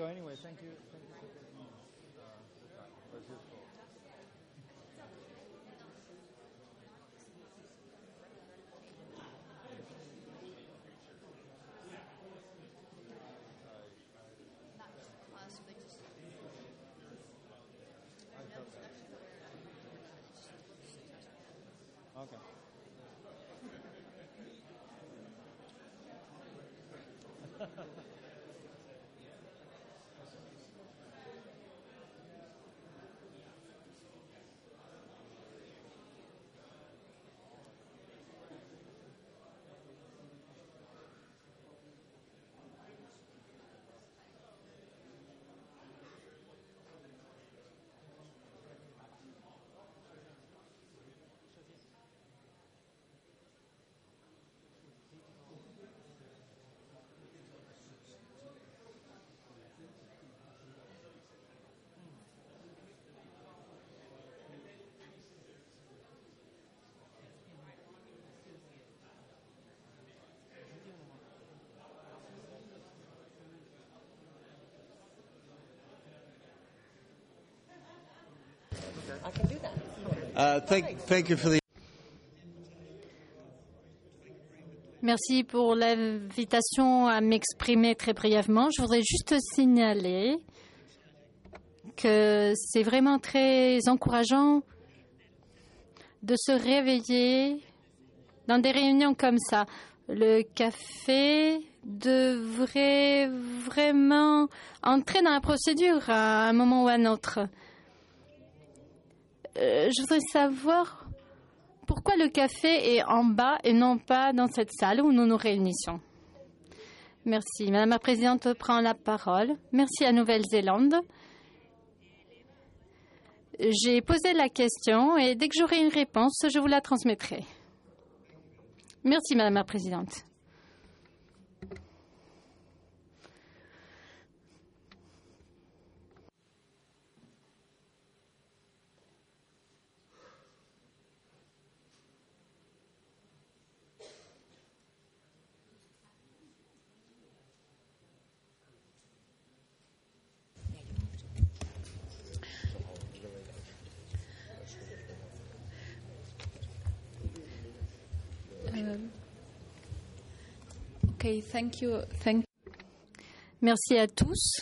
So anyway, thank you for taking the time. It was useful. Okay. I can do that. Thank you for the. Merci pour l'invitation à m'exprimer très brièvement. Je voudrais juste signaler que c'est vraiment très encourageant de se réveiller dans des réunions comme ça. Le café devrait vraiment entrer dans la procédure à un moment ou à un autre. Je voudrais savoir pourquoi le café est en bas et non pas dans cette salle où nous nous réunissons. Merci. Madame la Présidente prend la parole. Merci à Nouvelle-Zélande. J'ai posé la question et dès que j'aurai une réponse, je vous la transmettrai. Merci, Madame la Présidente. Okay, thank you. Merci à tous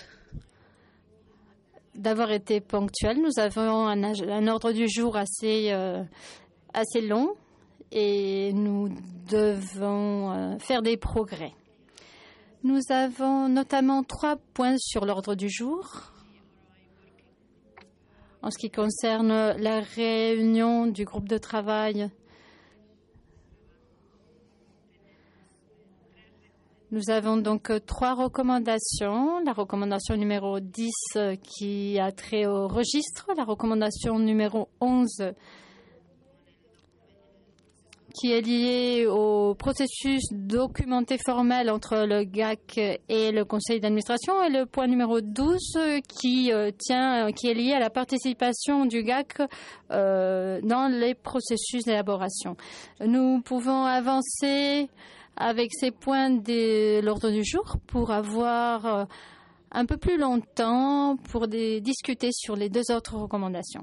d'avoir été ponctuels. Nous avons un ordre du jour assez long et nous devons faire des progrès. Nous avons notamment 3 points sur l'ordre du jour. En ce qui concerne la réunion du groupe de travail, nous avons donc 3 recommandations. La recommandation numéro 10 qui a trait au registre, la recommandation numéro 11 qui est liée au processus documenté formel entre le GAC et le conseil d'administration, et le point numéro 12 qui est lié à la participation du GAC dans les processus d'élaboration. Nous pouvons avancer avec ces points de l'ordre du jour pour avoir un peu plus longtemps pour discuter sur les 2 autres recommandations.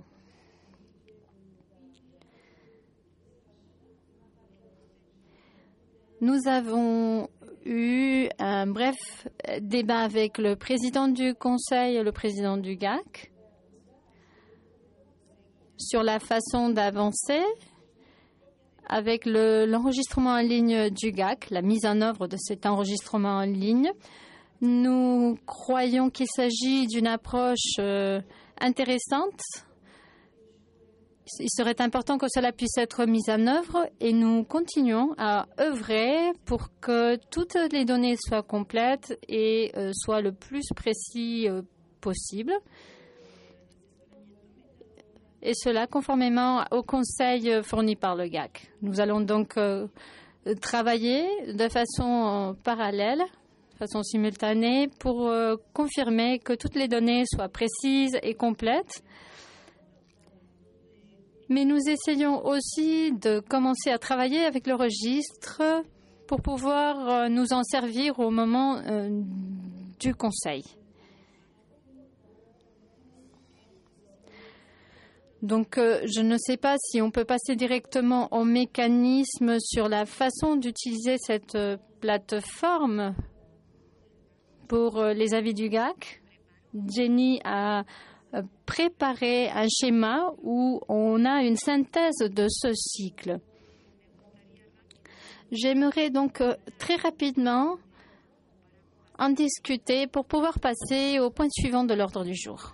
Nous avons eu un bref débat avec le président du Conseil et le président du GAC sur la façon d'avancer avec l'enregistrement en ligne du GAC, la mise en œuvre de cet enregistrement en ligne. Nous croyons qu'il s'agit d'une approche intéressante. Il serait important que cela puisse être mis en œuvre et nous continuons à œuvrer pour que toutes les données soient complètes et soient le plus précis possible. Et cela conformément au conseil fourni par le GAC. Nous allons donc travailler de façon parallèle, de façon simultanée, pour confirmer que toutes les données soient précises et complètes. Mais nous essayons aussi de commencer à travailler avec le registre pour pouvoir nous en servir au moment du conseil. Donc, je ne sais pas si on peut passer directement au mécanisme sur la façon d'utiliser cette plateforme pour les avis du GAC. Jenny a préparé un schéma où on a une synthèse de ce cycle. J'aimerais donc très rapidement en discuter pour pouvoir passer au point suivant de l'ordre du jour.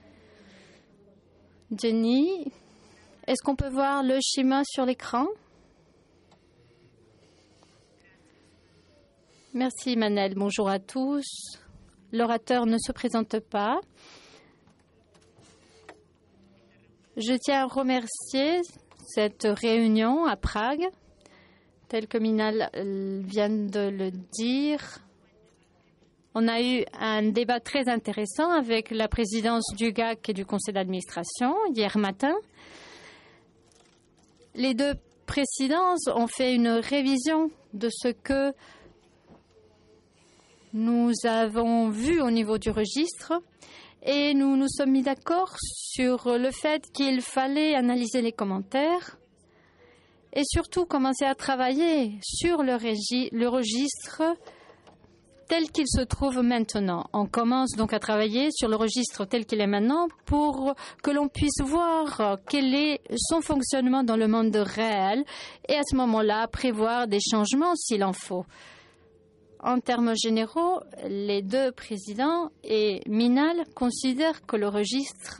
Jenny, est-ce qu'on peut voir le schéma sur l'écran? Merci Manel, bonjour à tous. L'orateur ne se présente pas. Je tiens à remercier cette réunion à Prague, tel que Minal vient de le dire. On a eu un débat très intéressant avec la présidence du GAC et du conseil d'administration hier matin. Les deux présidences ont fait une révision de ce que nous avons vu au niveau du registre et nous nous sommes mis d'accord sur le fait qu'il fallait analyser les commentaires et surtout commencer à travailler sur le registre tel qu'il se trouve maintenant. On commence donc à travailler sur le registre tel qu'il est maintenant pour que l'on puisse voir quel est son fonctionnement dans le monde réel et à ce moment-là prévoir des changements s'il en faut. En termes généraux, les deux présidents et Minal considèrent que le registre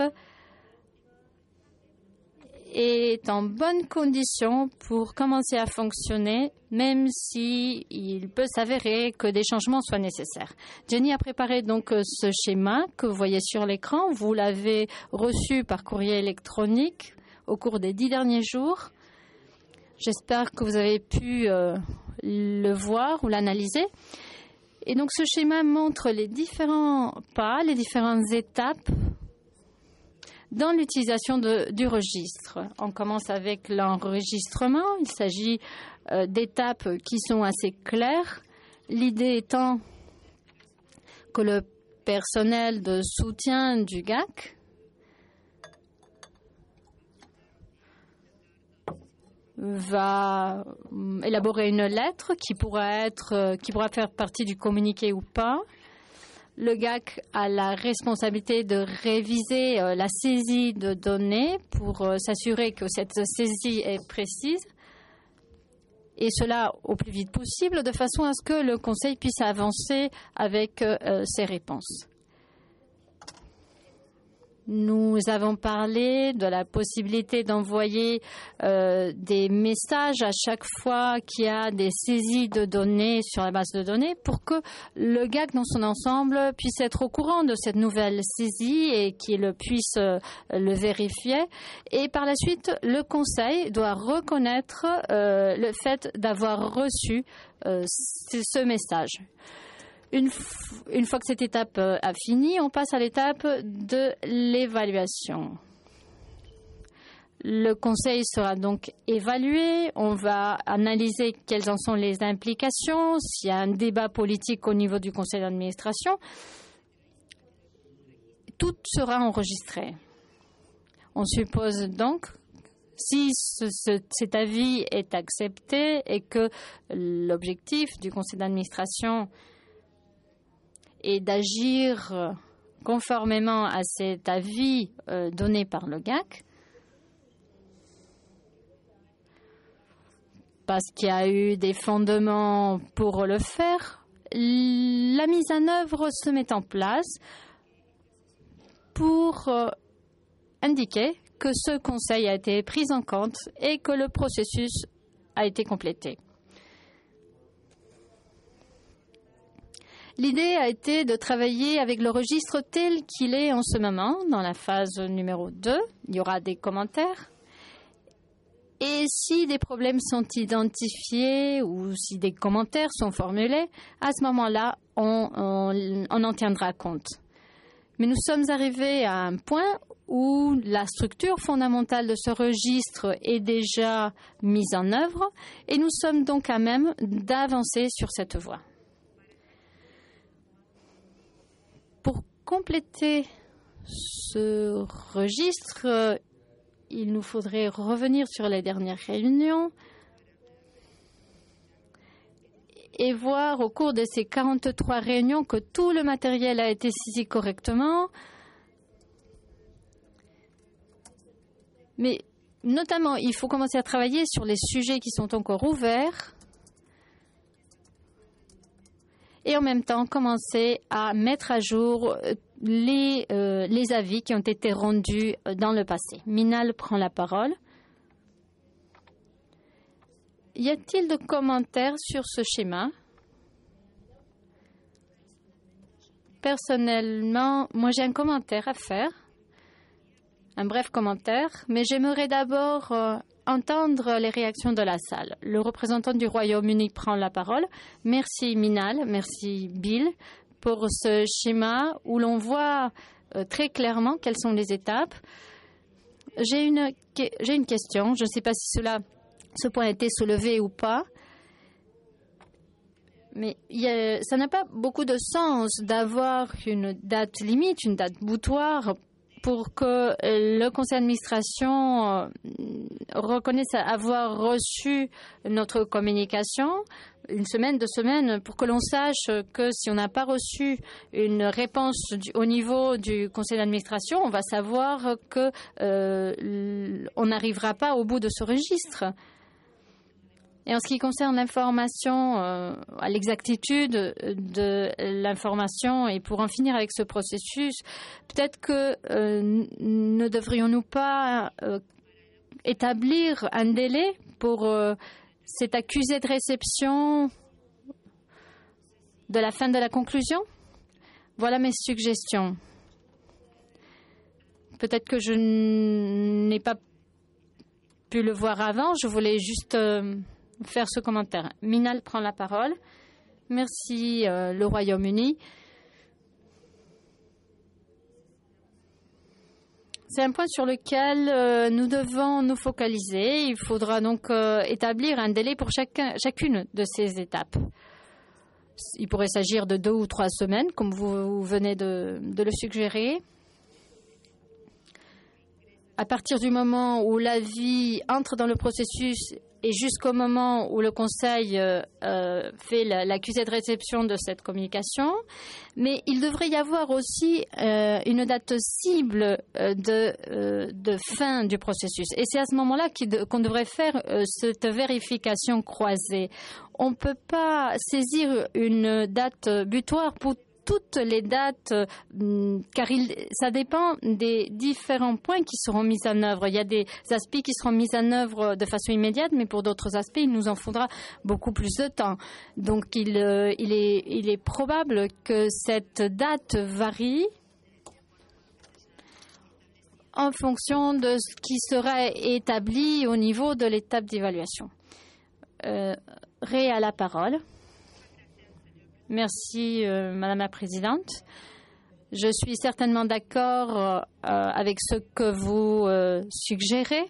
est en bonne condition pour commencer à fonctionner, même s'il peut s'avérer que des changements soient nécessaires. Jenny a préparé donc ce schéma que vous voyez sur l'écran. Vous l'avez reçu par courrier électronique au cours des 10 derniers jours. J'espère que vous avez pu le voir ou l'analyser. Et donc ce schéma montre les différents pas, les différentes étapes dans l'utilisation du registre. On commence avec l'enregistrement. Il s'agit d'étapes qui sont assez claires. L'idée étant que le personnel de soutien du GAC va élaborer une lettre qui pourra faire partie du communiqué ou pas. Le GAC a la responsabilité de réviser la saisie de données pour s'assurer que cette saisie est précise et cela au plus vite possible de façon à ce que le Conseil puisse avancer avec ses réponses. Nous avons parlé de la possibilité d'envoyer des messages à chaque fois qu'il y a des saisies de données sur la base de données pour que le GAC dans son ensemble puisse être au courant de cette nouvelle saisie et qu'il puisse le vérifier. Et par la suite, le Conseil doit reconnaître le fait d'avoir reçu ce message. Une fois que cette étape a fini, on passe à l'étape de l'évaluation. Le Conseil sera donc évalué. On va analyser quelles en sont les implications, s'il y a un débat politique au niveau du Conseil d'administration. Tout sera enregistré. On suppose donc, si cet avis est accepté et que l'objectif du Conseil d'administration et d'agir conformément à cet avis donné par le GAC, parce qu'il y a eu des fondements pour le faire, la mise en œuvre se met en place pour indiquer que ce conseil a été pris en compte et que le processus a été complété. L'idée a été de travailler avec le registre tel qu'il est en ce moment, dans la phase numéro 2. Il y aura des commentaires. Et si des problèmes sont identifiés ou si des commentaires sont formulés, à ce moment-là, on en tiendra compte. Mais nous sommes arrivés à un point où la structure fondamentale de ce registre est déjà mise en œuvre et nous sommes donc à même d'avancer sur cette voie. Pour compléter ce registre, il nous faudrait revenir sur les dernières réunions et voir au cours de ces 43 réunions que tout le matériel a été saisi correctement. Mais notamment, il faut commencer à travailler sur les sujets qui sont encore ouverts et en même temps commencer à mettre à jour les avis qui ont été rendus dans le passé. Minal prend la parole. Y a-t-il de commentaires sur ce schéma? Personnellement, moi j'ai un commentaire à faire, un bref commentaire, mais j'aimerais d'abord entendre les réactions de la salle. Le représentant du Royaume-Uni prend la parole. Merci Minal, merci Bill pour ce schéma où l'on voit très clairement quelles sont les étapes. J'ai une question, je ne sais pas si ce point a été soulevé ou pas, mais ça n'a pas beaucoup de sens d'avoir une date limite, une date butoir pour que le conseil d'administration reconnaisse avoir reçu notre communication. Une semaine, 2 semaines, pour que l'on sache que si on n'a pas reçu une réponse au niveau du conseil d'administration, on va savoir que on n'arrivera pas au bout de ce registre. Et en ce qui concerne l'information, à l'exactitude de l'information, et pour en finir avec ce processus, peut-être que ne devrions-nous pas établir un délai pour cet accusé de réception de la fin de la conclusion? Voilà mes suggestions. Peut-être que je n'ai pas pu le voir avant, je voulais juste faire ce commentaire. Minal prend la parole. Merci le Royaume-Uni. C'est un point sur lequel nous devons nous focaliser. Il faudra donc établir un délai pour chacune de ces étapes. Il pourrait s'agir de 2 ou 3 semaines, comme vous venez de le suggérer. À partir du moment où l'avis entre dans le processus et jusqu'au moment où le Conseil fait l'accusé de réception de cette communication. Mais il devrait y avoir aussi une date cible de fin du processus. Et c'est à ce moment-là qu'on devrait faire cette vérification croisée. On ne peut pas saisir une date butoir pour toutes les dates, car ça dépend des différents points qui seront mis en œuvre. Il y a des aspects qui seront mis en œuvre de façon immédiate, mais pour d'autres aspects, il nous en faudra beaucoup plus de temps. Donc, il est probable que cette date varie en fonction de ce qui sera établi au niveau de l'étape d'évaluation. Ray a la parole. Merci, Madame la Présidente. Je suis certainement d'accord avec ce que vous suggérez.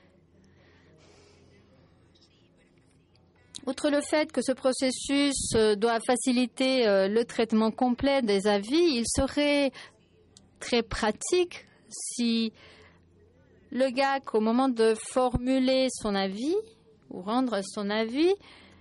Outre le fait que ce processus doit faciliter le traitement complet des avis, il serait très pratique si le GAC, au moment de formuler son avis ou rendre son avis,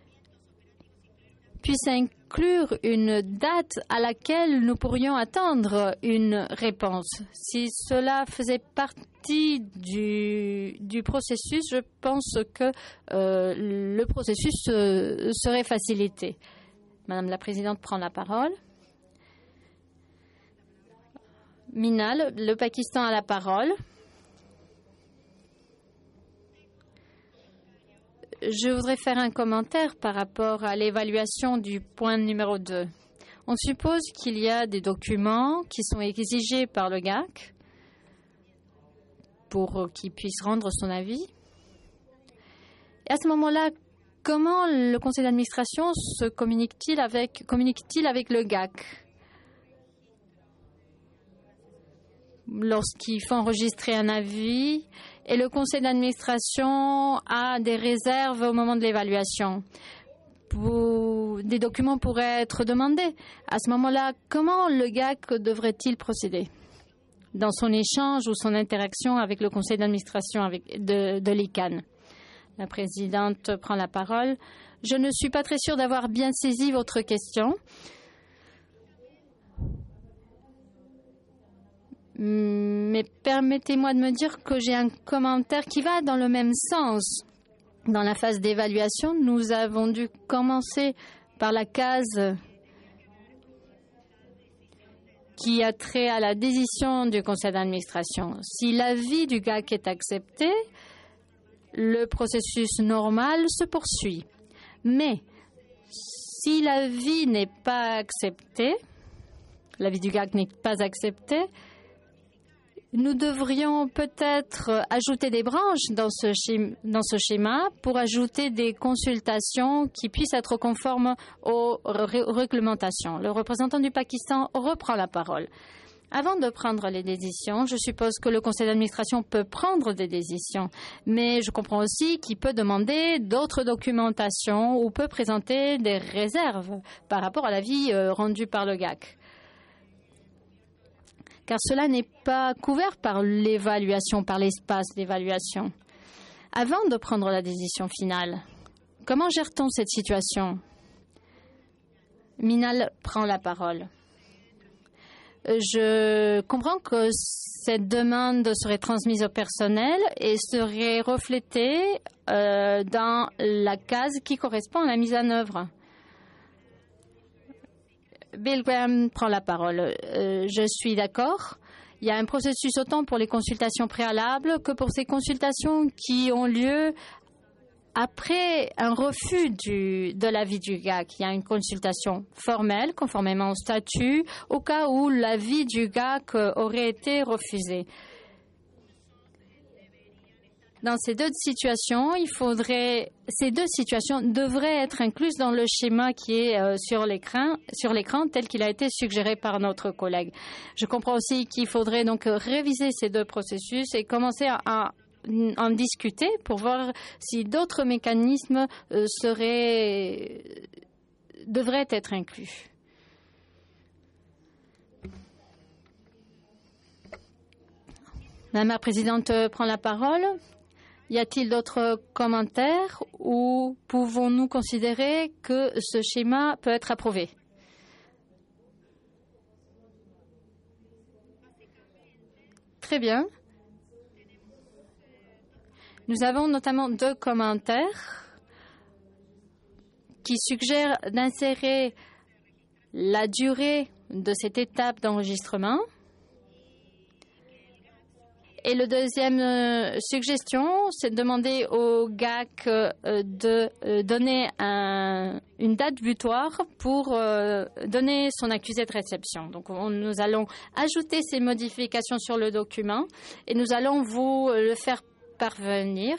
puisse inclure une date à laquelle nous pourrions attendre une réponse. Si cela faisait partie du processus, je pense que le processus serait facilité. Madame la Présidente prend la parole. Minal, le Pakistan a la parole. Je voudrais faire un commentaire par rapport à l'évaluation du point numéro 2. On suppose qu'il y a des documents qui sont exigés par le GAC pour qu'il puisse rendre son avis. Et à ce moment-là, comment le conseil d'administration se communique-t-il avec le GAC lorsqu'il faut enregistrer un avis et le conseil d'administration a des réserves au moment de l'évaluation? Des documents pourraient être demandés. À ce moment-là, comment le GAC devrait-il procéder? dans son échange ou son interaction avec le conseil d'administration de l'ICANN. La présidente prend la parole. Je ne suis pas très sûre d'avoir bien saisi votre question. Mais permettez-moi de me dire que j'ai un commentaire qui va dans le même sens. Dans la phase d'évaluation, nous avons dû commencer par la case qui a trait à la décision du conseil d'administration. Si l'avis du GAC est accepté, le processus normal se poursuit. Mais si l'avis n'est pas accepté, l'avis du GAC n'est pas accepté, nous devrions peut-être ajouter des branches dans ce schéma pour ajouter des consultations qui puissent être conformes aux réglementations. Le représentant du Pakistan reprend la parole. Avant de prendre les décisions, je suppose que le conseil d'administration peut prendre des décisions, mais je comprends aussi qu'il peut demander d'autres documentations ou peut présenter des réserves par rapport à l'avis rendu par le GAC. Car cela n'est pas couvert par l'évaluation, par l'espace d'évaluation. Avant de prendre la décision finale, comment gère-t-on cette situation? Minal prend la parole. Je comprends que cette demande serait transmise au personnel et serait reflétée dans la case qui correspond à la mise en œuvre. Bill Graham prend la parole. Je suis d'accord. Il y a un processus autant pour les consultations préalables que pour ces consultations qui ont lieu après un refus de l'avis du GAC. Il y a une consultation formelle, conformément au statut, au cas où l'avis du GAC aurait été refusé. Dans ces deux situations, ces deux situations devraient être incluses dans le schéma qui est sur l'écran tel qu'il a été suggéré par notre collègue. Je comprends aussi qu'il faudrait donc réviser ces deux processus et commencer à en discuter pour voir si d'autres mécanismes devraient être inclus. Madame la Présidente prend la parole. Y a-t-il d'autres commentaires ou pouvons-nous considérer que ce schéma peut être approuvé? Très bien. Nous avons notamment deux commentaires qui suggèrent d'insérer la durée de cette étape d'enregistrement. Et la deuxième suggestion, c'est de demander au GAC de donner une date butoir pour donner son accusé de réception. Donc, nous allons ajouter ces modifications sur le document et nous allons vous le faire parvenir.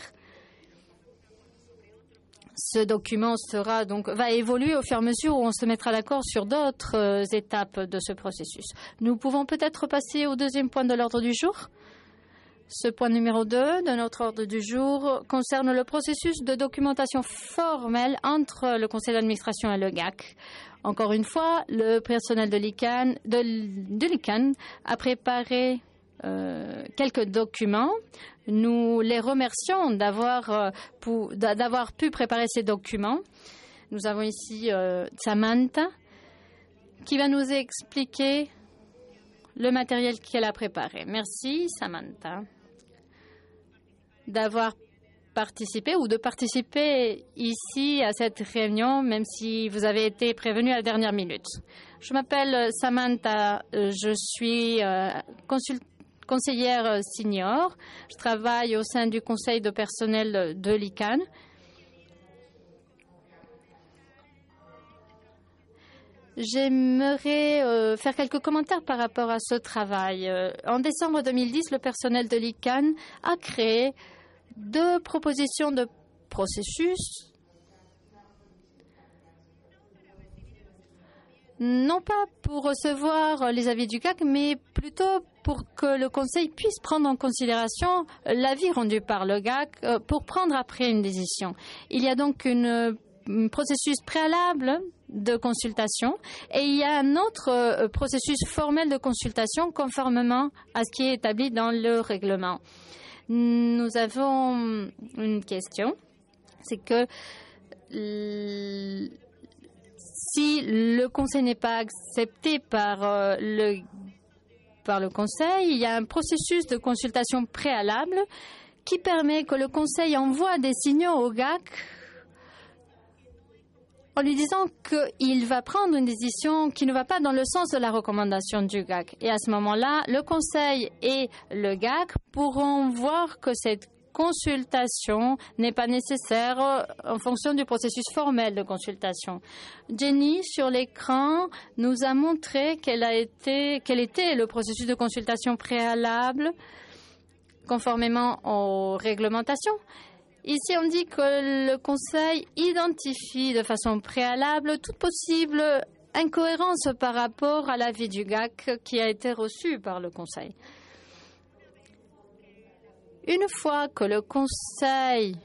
Ce document va évoluer au fur et à mesure où on se mettra d'accord sur d'autres étapes de ce processus. Nous pouvons peut-être passer au deuxième point de l'ordre du jour. Ce point numéro 2 de notre ordre du jour concerne le processus de documentation formelle entre le conseil d'administration et le GAC. Encore une fois, le personnel de l'ICANN a préparé quelques documents. Nous les remercions d'avoir pu préparer ces documents. Nous avons ici Samantha qui va nous expliquer le matériel qu'elle a préparé. Merci Samantha d'avoir participé ou de participer ici à cette réunion, même si vous avez été prévenu à la dernière minute. Je m'appelle Samantha, je suis conseillère senior. Je travaille au sein du conseil de personnel de l'ICANN. J'aimerais faire quelques commentaires par rapport à ce travail. En décembre 2010, le personnel de l'ICANN a créé deux propositions de processus, non pas pour recevoir les avis du GAC, mais plutôt pour que le Conseil puisse prendre en considération l'avis rendu par le GAC pour prendre après une décision. Il y a donc une processus préalable de consultation et il y a un autre processus formel de consultation conformément à ce qui est établi dans le règlement. Nous avons une question, c'est que si le conseil n'est pas accepté par le conseil, il y a un processus de consultation préalable qui permet que le conseil envoie des signaux au GAC en lui disant qu'il va prendre une décision qui ne va pas dans le sens de la recommandation du GAC. Et à ce moment-là, le conseil et le GAC pourront voir que cette consultation n'est pas nécessaire en fonction du processus formel de consultation. Jenny, sur l'écran, nous a montré quel était le processus de consultation préalable conformément aux réglementations. Ici, on dit que le Conseil identifie de façon préalable toute possible incohérence par rapport à l'avis du GAC qui a été reçu par le Conseil. Une fois que le Conseil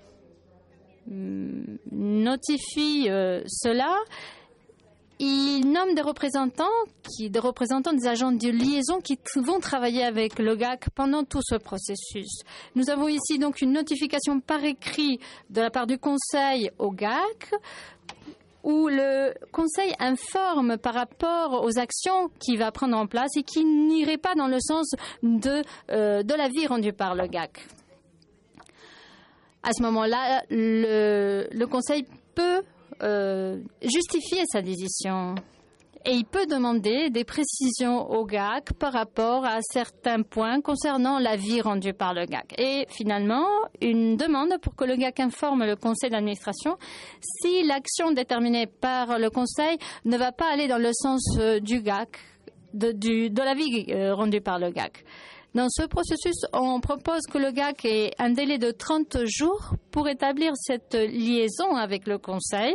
notifie cela, il nomme des représentants des agents de liaison qui vont travailler avec le GAC pendant tout ce processus. Nous avons ici donc une notification par écrit de la part du Conseil au GAC où le Conseil informe par rapport aux actions qu'il va prendre en place et qui n'iraient pas dans le sens de l'avis rendu par le GAC. À ce moment-là, le Conseil peut justifier sa décision et il peut demander des précisions au GAC par rapport à certains points concernant l'avis rendu par le GAC. Et finalement, une demande pour que le GAC informe le conseil d'administration si l'action déterminée par le conseil ne va pas aller dans le sens du GAC, de l'avis rendu par le GAC. Dans ce processus, on propose que le GAC ait un délai de 30 jours pour établir cette liaison avec le Conseil.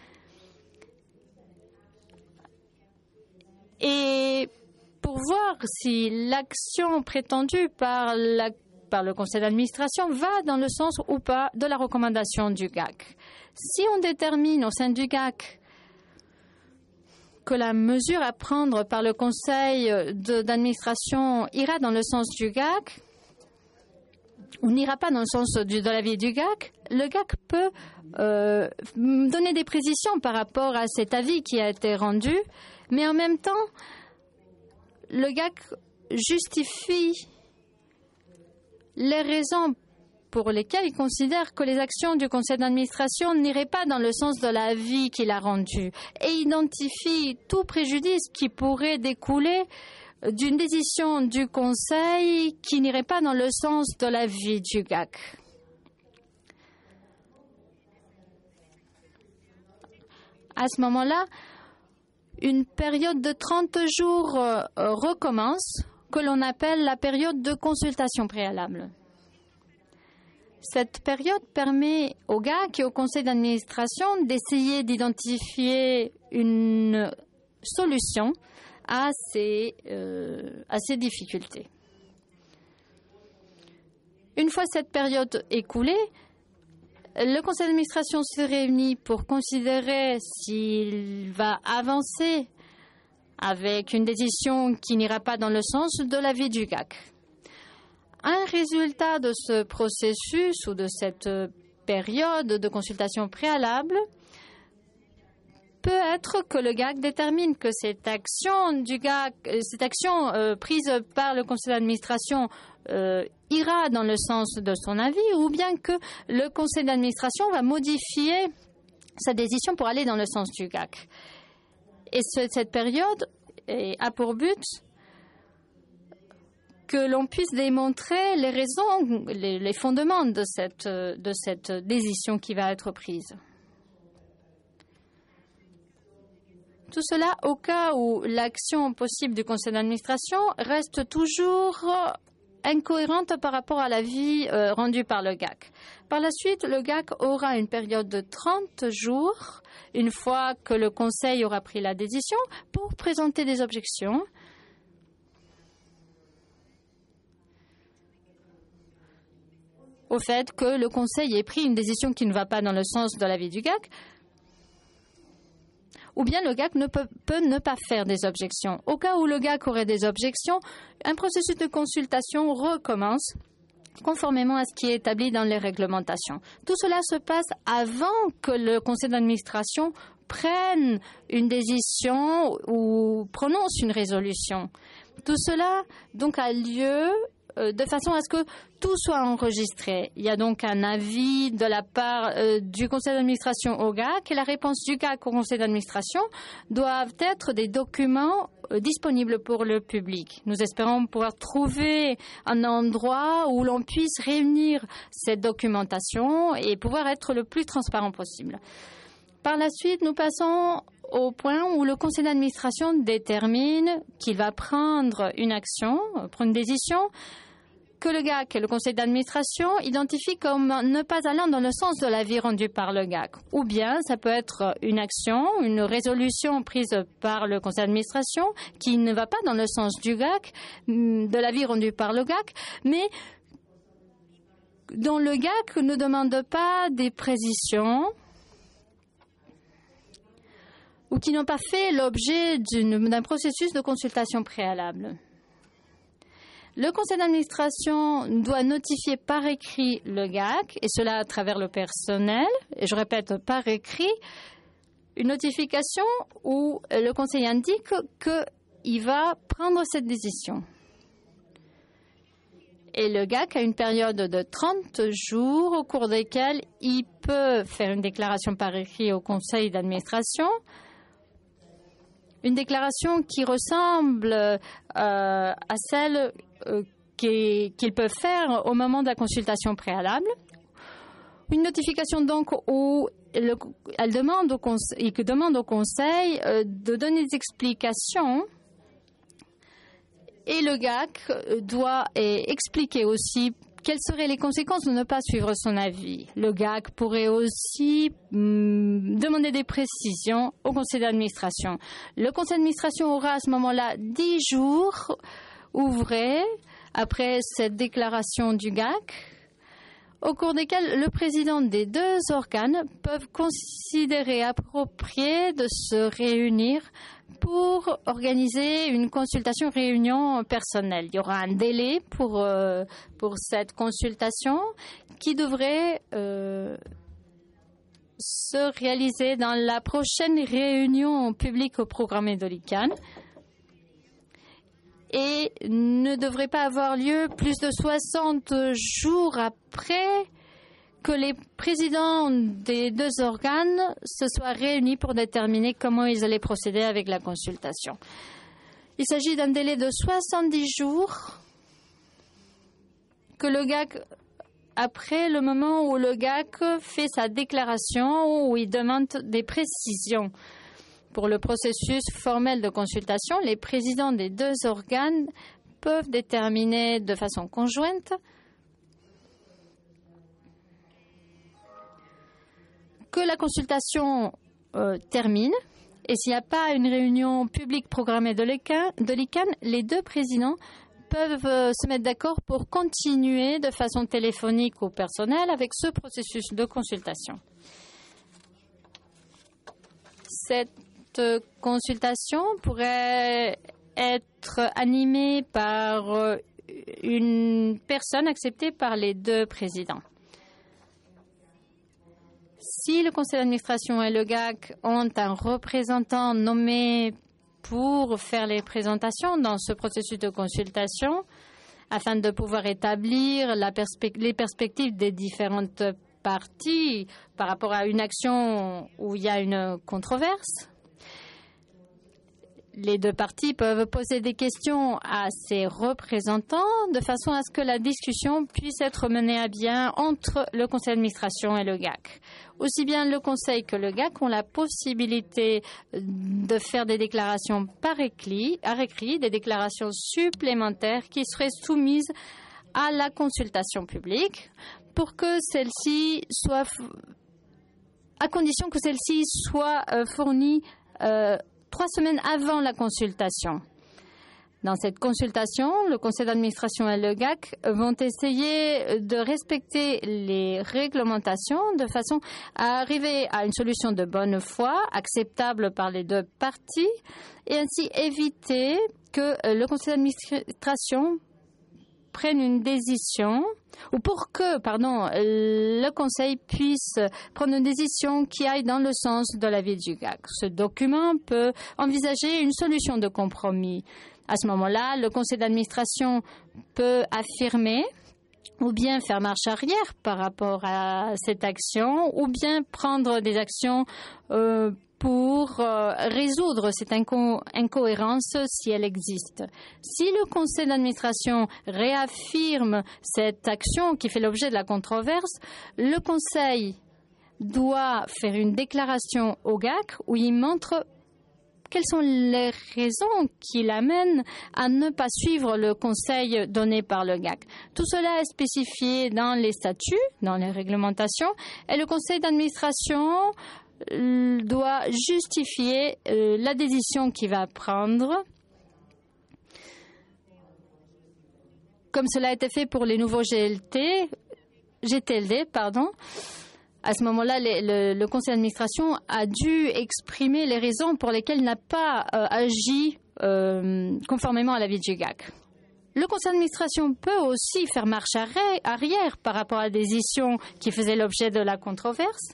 Et pour voir si l'action prétendue par le Conseil d'administration va dans le sens ou pas de la recommandation du GAC. Si on détermine au sein du GAC que la mesure à prendre par le conseil d'administration ira dans le sens du GAC ou n'ira pas dans le sens de l'avis du GAC, le GAC peut donner des précisions par rapport à cet avis qui a été rendu, mais en même temps, le GAC justifie les raisons pour lesquelles il considère que les actions du conseil d'administration n'iraient pas dans le sens de l'avis qu'il a rendu et identifie tout préjudice qui pourrait découler d'une décision du conseil qui n'irait pas dans le sens de l'avis du GAC. À ce moment-là, une période de 30 jours recommence, que l'on appelle la période de consultation préalable. Cette période permet au GAC et au conseil d'administration d'essayer d'identifier une solution à ces difficultés. Une fois cette période écoulée, le conseil d'administration se réunit pour considérer s'il va avancer avec une décision qui n'ira pas dans le sens de l'avis du GAC. Un résultat de ce processus ou de cette période de consultation préalable peut être que le GAC détermine que cette action prise par le conseil d'administration ira dans le sens de son avis, ou bien que le conseil d'administration va modifier sa décision pour aller dans le sens du GAC. Et cette période a pour but que l'on puisse démontrer les raisons, les fondements de cette décision qui va être prise. Tout cela au cas où l'action possible du conseil d'administration reste toujours incohérente par rapport à l'avis rendu par le GAC. Par la suite, le GAC aura une période de 30 jours, une fois que le conseil aura pris la décision, pour présenter des objections au fait que le Conseil ait pris une décision qui ne va pas dans le sens de l'avis du GAC, ou bien le GAC peut ne pas faire des objections. Au cas où le GAC aurait des objections, un processus de consultation recommence conformément à ce qui est établi dans les réglementations. Tout cela se passe avant que le conseil d'administration prenne une décision ou prononce une résolution. Tout cela donc a lieu de façon à ce que tout soit enregistré. Il y a donc un avis de la part du conseil d'administration au GAC et la réponse du GAC au conseil d'administration doivent être des documents disponibles pour le public. Nous espérons pouvoir trouver un endroit où l'on puisse réunir cette documentation et pouvoir être le plus transparent possible. Par la suite, nous passons au point où le conseil d'administration détermine qu'il va prendre une action, prendre une décision que le GAC et le conseil d'administration identifient comme ne pas allant dans le sens de l'avis rendu par le GAC. Ou bien, ça peut être une action, une résolution prise par le conseil d'administration qui ne va pas dans le sens du GAC, de l'avis rendu par le GAC, mais dont le GAC ne demande pas des précisions ou qui n'ont pas fait l'objet d'un processus de consultation préalable. Le conseil d'administration doit notifier par écrit le GAC, et cela à travers le personnel, et je répète, par écrit, une notification où le conseil indique qu'il va prendre cette décision. Et le GAC a une période de 30 jours au cours desquels il peut faire une déclaration par écrit au conseil d'administration, une déclaration qui ressemble à celle qu'ils peuvent faire au moment de la consultation préalable. Une notification donc où il demande au conseil de donner des explications et le GAC doit expliquer aussi quelles seraient les conséquences de ne pas suivre son avis. Le GAC pourrait aussi demander des précisions au conseil d'administration. Le conseil d'administration aura à ce moment-là 10 jours ouvrés après cette déclaration du GAC, au cours desquels le président des deux organes peuvent considérer approprié de se réunir pour organiser une consultation réunion personnelle. Il y aura un délai pour cette consultation qui devrait se réaliser dans la prochaine réunion publique programmée de l'ICANN et ne devrait pas avoir lieu plus de 60 jours après que les présidents des deux organes se soient réunis pour déterminer comment ils allaient procéder avec la consultation. Il s'agit d'un délai de 70 jours que le GAC, après le moment où le GAC fait sa déclaration, où il demande des précisions. Pour le processus formel de consultation, les présidents des deux organes peuvent déterminer de façon conjointe que la consultation termine et s'il n'y a pas une réunion publique programmée de l'ICANN, les deux présidents peuvent se mettre d'accord pour continuer de façon téléphonique au personnel avec ce processus de consultation. Cette consultation pourrait être animée par une personne acceptée par les deux présidents. Si le conseil d'administration et le GAC ont un représentant nommé pour faire les présentations dans ce processus de consultation, afin de pouvoir établir les perspectives des différentes parties par rapport à une action où il y a une controverse, les deux parties peuvent poser des questions à ces représentants de façon à ce que la discussion puisse être menée à bien entre le conseil d'administration et le GAC. Aussi bien le conseil que le GAC ont la possibilité de faire des déclarations par écrit, des déclarations supplémentaires qui seraient soumises à la consultation publique pour que celle-ci soit, à condition que celle-ci soit fournie 3 semaines avant la consultation. Dans cette consultation, le conseil d'administration et le GAC vont essayer de respecter les réglementations de façon à arriver à une solution de bonne foi, acceptable par les deux parties, et ainsi éviter que le conseil d'administration prenne une décision, ou pour que, le conseil puisse prendre une décision qui aille dans le sens de l'avis du GAC. Ce document peut envisager une solution de compromis. À ce moment-là, le conseil d'administration peut affirmer ou bien faire marche arrière par rapport à cette action, ou bien prendre des actions pour résoudre cette incohérence si elle existe. Si le conseil d'administration réaffirme cette action qui fait l'objet de la controverse, le conseil doit faire une déclaration au GAC où il montre quelles sont les raisons qui l'amènent à ne pas suivre le conseil donné par le GAC. Tout cela est spécifié dans les statuts, dans les réglementations, et le conseil d'administration doit justifier la décision qu'il va prendre, comme cela a été fait pour les nouveaux GTLD. À ce moment-là, le conseil d'administration a dû exprimer les raisons pour lesquelles il n'a pas agi conformément à l'avis du GAC. Le conseil d'administration peut aussi faire marche arrière par rapport à des décisions qui faisaient l'objet de la controverse.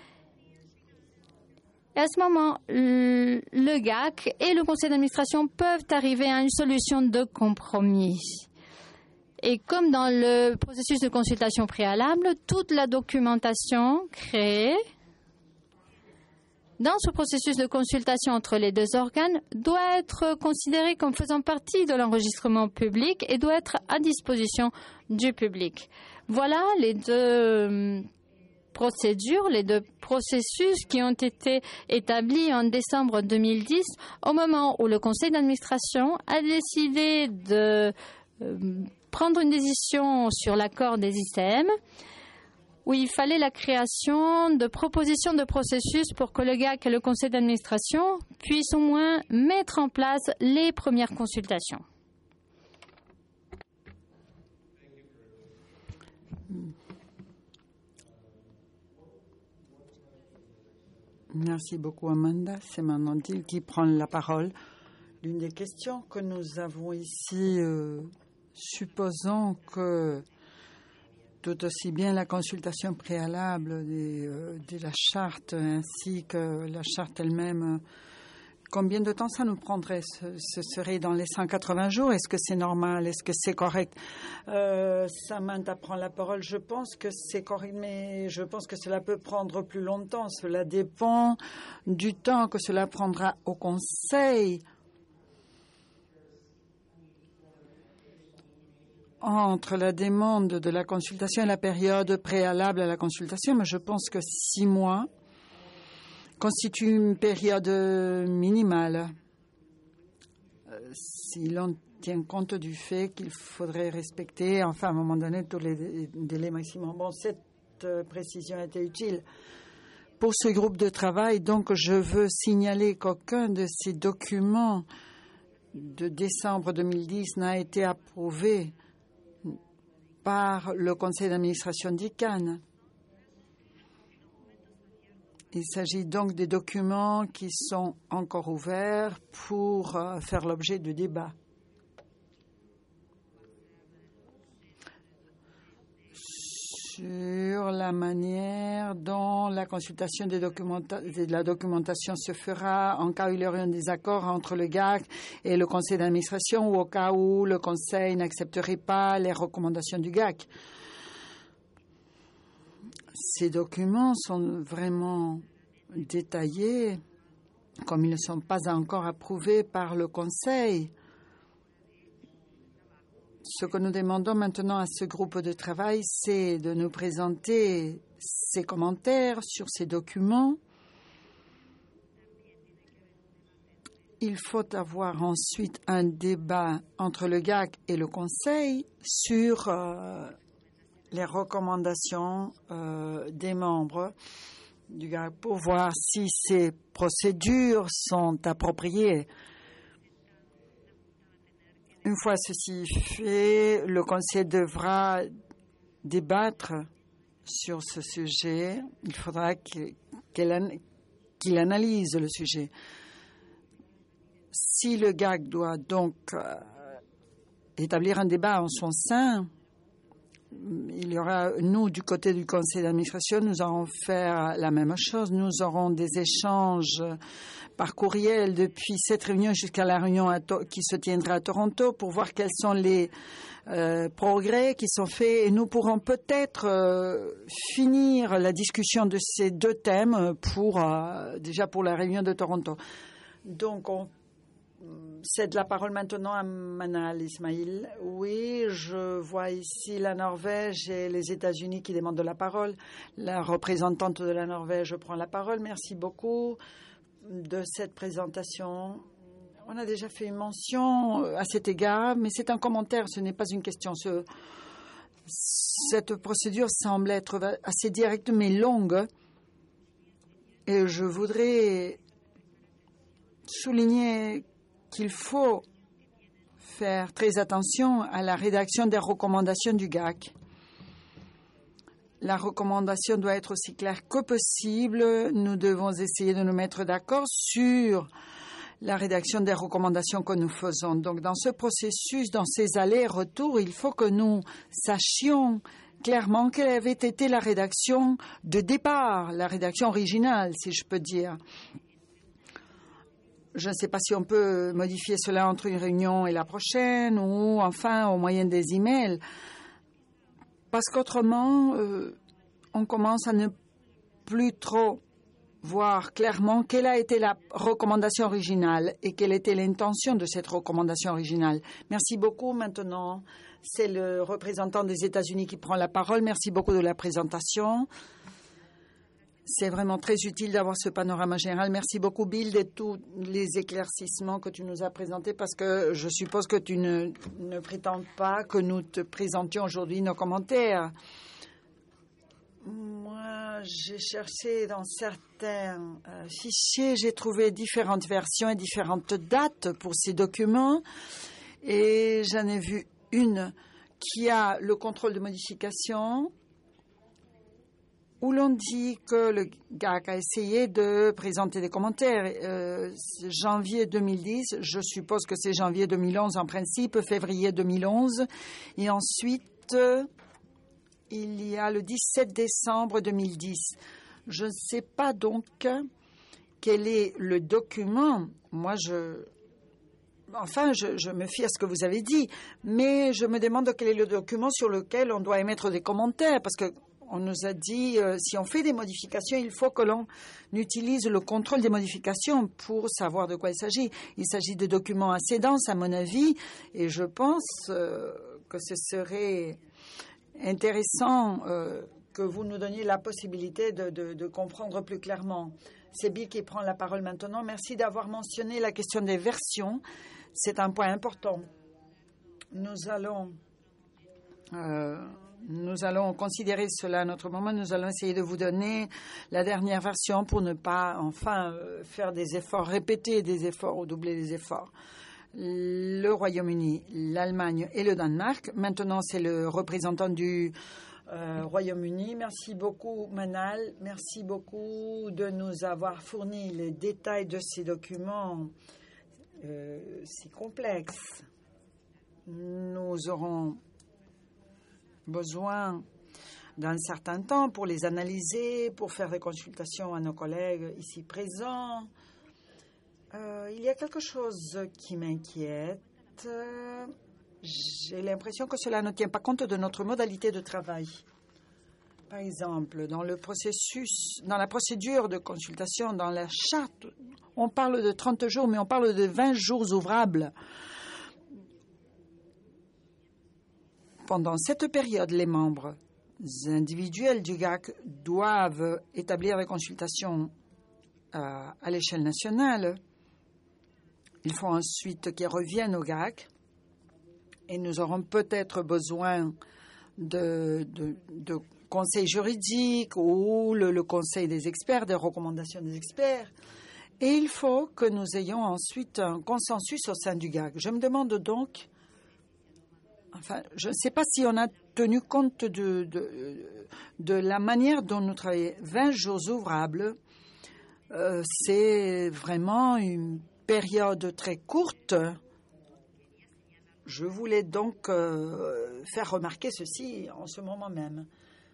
Et à ce moment, le GAC et le conseil d'administration peuvent arriver à une solution de compromis. Et comme dans le processus de consultation préalable, toute la documentation créée dans ce processus de consultation entre les deux organes doit être considérée comme faisant partie de l'enregistrement public et doit être à disposition du public. Voilà les deux procédures, les deux processus qui ont été établis en décembre 2010 au moment où le conseil d'administration a décidé de prendre une décision sur l'accord des ICM, où il fallait la création de propositions de processus pour que le GAC et le conseil d'administration puissent au moins mettre en place les premières consultations. Merci beaucoup, Amanda. C'est maintenant Dil qui prend la parole. L'une des questions que nous avons ici, supposons que tout aussi bien la consultation préalable de la charte ainsi que la charte elle-même, combien de temps ça nous prendrait? Ce serait dans les 180 jours? Est-ce que c'est normal? Est-ce que c'est correct? Samantha prend la parole. Je pense que c'est correct, mais je pense que cela peut prendre plus longtemps. Cela dépend du temps que cela prendra au Conseil. Entre la demande de la consultation et la période préalable à la consultation, mais je pense que 6 mois constitue une période minimale. Si l'on tient compte du fait qu'il faudrait respecter, à un moment donné, tous les délais maximums. Bon, cette précision était utile pour ce groupe de travail. Donc, je veux signaler qu'aucun de ces documents de décembre 2010 n'a été approuvé par le conseil d'administration d'ICANN. Il s'agit donc des documents qui sont encore ouverts pour faire l'objet de débats. Sur la manière dont la consultation de la documentation se fera en cas où il y aurait un désaccord entre le GAC et le conseil d'administration ou au cas où le conseil n'accepterait pas les recommandations du GAC. Ces documents sont vraiment détaillés, comme ils ne sont pas encore approuvés par le conseil. Ce que nous demandons maintenant à ce groupe de travail, c'est de nous présenter ses commentaires sur ces documents. Il faut avoir ensuite un débat entre le GAC et le Conseil sur les recommandations des membres du GAC pour voir si ces procédures sont appropriées. Une fois ceci fait, le Conseil devra débattre sur ce sujet. Il faudra qu'il analyse le sujet. Si le GAC doit donc établir un débat en son sein, il y aura, nous, du côté du conseil d'administration, nous allons faire la même chose. Nous aurons des échanges par courriel depuis cette réunion jusqu'à la réunion qui se tiendra à Toronto pour voir quels sont les progrès qui sont faits. Et nous pourrons peut-être finir la discussion de ces deux thèmes déjà pour la réunion de Toronto. Donc, on cède la parole maintenant à Manal Ismail. Oui, je vois ici la Norvège et les États-Unis qui demandent la parole. La représentante de la Norvège prend la parole. Merci beaucoup de cette présentation. On a déjà fait une mention à cet égard, mais c'est un commentaire, ce n'est pas une question. Cette procédure semble être assez directe mais longue. Et je voudrais souligner qu'il faut faire très attention à la rédaction des recommandations du GAC. La recommandation doit être aussi claire que possible. Nous devons essayer de nous mettre d'accord sur la rédaction des recommandations que nous faisons. Donc, dans ce processus, dans ces allers-retours, il faut que nous sachions clairement quelle avait été la rédaction de départ, la rédaction originale, si je peux dire. Je ne sais pas si on peut modifier cela entre une réunion et la prochaine ou enfin au moyen des emails. Parce qu'autrement, on commence à ne plus trop voir clairement quelle a été la recommandation originale et quelle était l'intention de cette recommandation originale. Merci beaucoup. Maintenant, c'est le représentant des États-Unis qui prend la parole. Merci beaucoup de la présentation. C'est vraiment très utile d'avoir ce panorama général. Merci beaucoup, Bill, de tous les éclaircissements que tu nous as présentés, parce que je suppose que tu ne prétends pas que nous te présentions aujourd'hui nos commentaires. Moi, j'ai cherché dans certains fichiers, j'ai trouvé différentes versions et différentes dates pour ces documents, et j'en ai vu une qui a le contrôle de modification, où l'on dit que le GAC a essayé de présenter des commentaires. Janvier 2010, je suppose que c'est janvier 2011 en principe, février 2011. Et ensuite, il y a le 17 décembre 2010. Je ne sais pas donc quel est le document. Moi, je me fie à ce que vous avez dit, mais je me demande quel est le document sur lequel on doit émettre des commentaires, parce que on nous a dit, si on fait des modifications, il faut que l'on utilise le contrôle des modifications pour savoir de quoi il s'agit. Il s'agit de documents assez denses, à mon avis, et je pense que ce serait intéressant que vous nous donniez la possibilité de comprendre plus clairement. C'est Bill qui prend la parole maintenant. Merci d'avoir mentionné la question des versions. C'est un point important. Nous allons considérer cela à notre moment. Nous allons essayer de vous donner la dernière version pour ne pas, faire des efforts, répéter des efforts ou doubler les efforts. Le Royaume-Uni, l'Allemagne et le Danemark. Maintenant, c'est le représentant du Royaume-Uni. Merci beaucoup, Manal. Merci beaucoup de nous avoir fourni les détails de ces documents si complexes. Nous aurons besoin d'un certain temps pour les analyser, pour faire des consultations à nos collègues ici présents. Il y a quelque chose qui m'inquiète. J'ai l'impression que cela ne tient pas compte de notre modalité de travail. Par exemple, dans la procédure de consultation, dans la charte, on parle de 30 jours, mais on parle de 20 jours ouvrables. Pendant cette période, les membres individuels du GAC doivent établir des consultations à l'échelle nationale. Il faut ensuite qu'ils reviennent au GAC et nous aurons peut-être besoin de conseils juridiques ou le conseil des experts, des recommandations des experts. Et il faut que nous ayons ensuite un consensus au sein du GAC. Je me demande donc Enfin, je ne sais pas si on a tenu compte de la manière dont nous travaillons. 20 jours ouvrables, c'est vraiment une période très courte. Je voulais donc faire remarquer ceci en ce moment même.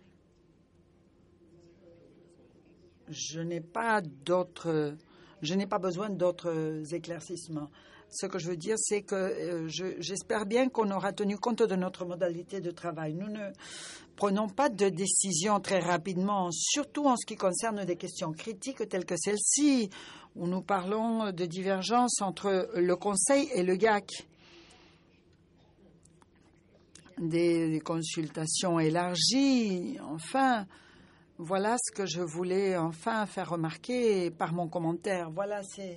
Je n'ai pas besoin d'autres éclaircissements. Ce que je veux dire, c'est que j'espère bien qu'on aura tenu compte de notre modalité de travail. Nous ne prenons pas de décisions très rapidement, surtout en ce qui concerne des questions critiques telles que celle-ci, où nous parlons de divergence entre le Conseil et le GAC. Des consultations élargies, enfin, voilà ce que je voulais enfin faire remarquer par mon commentaire. Voilà,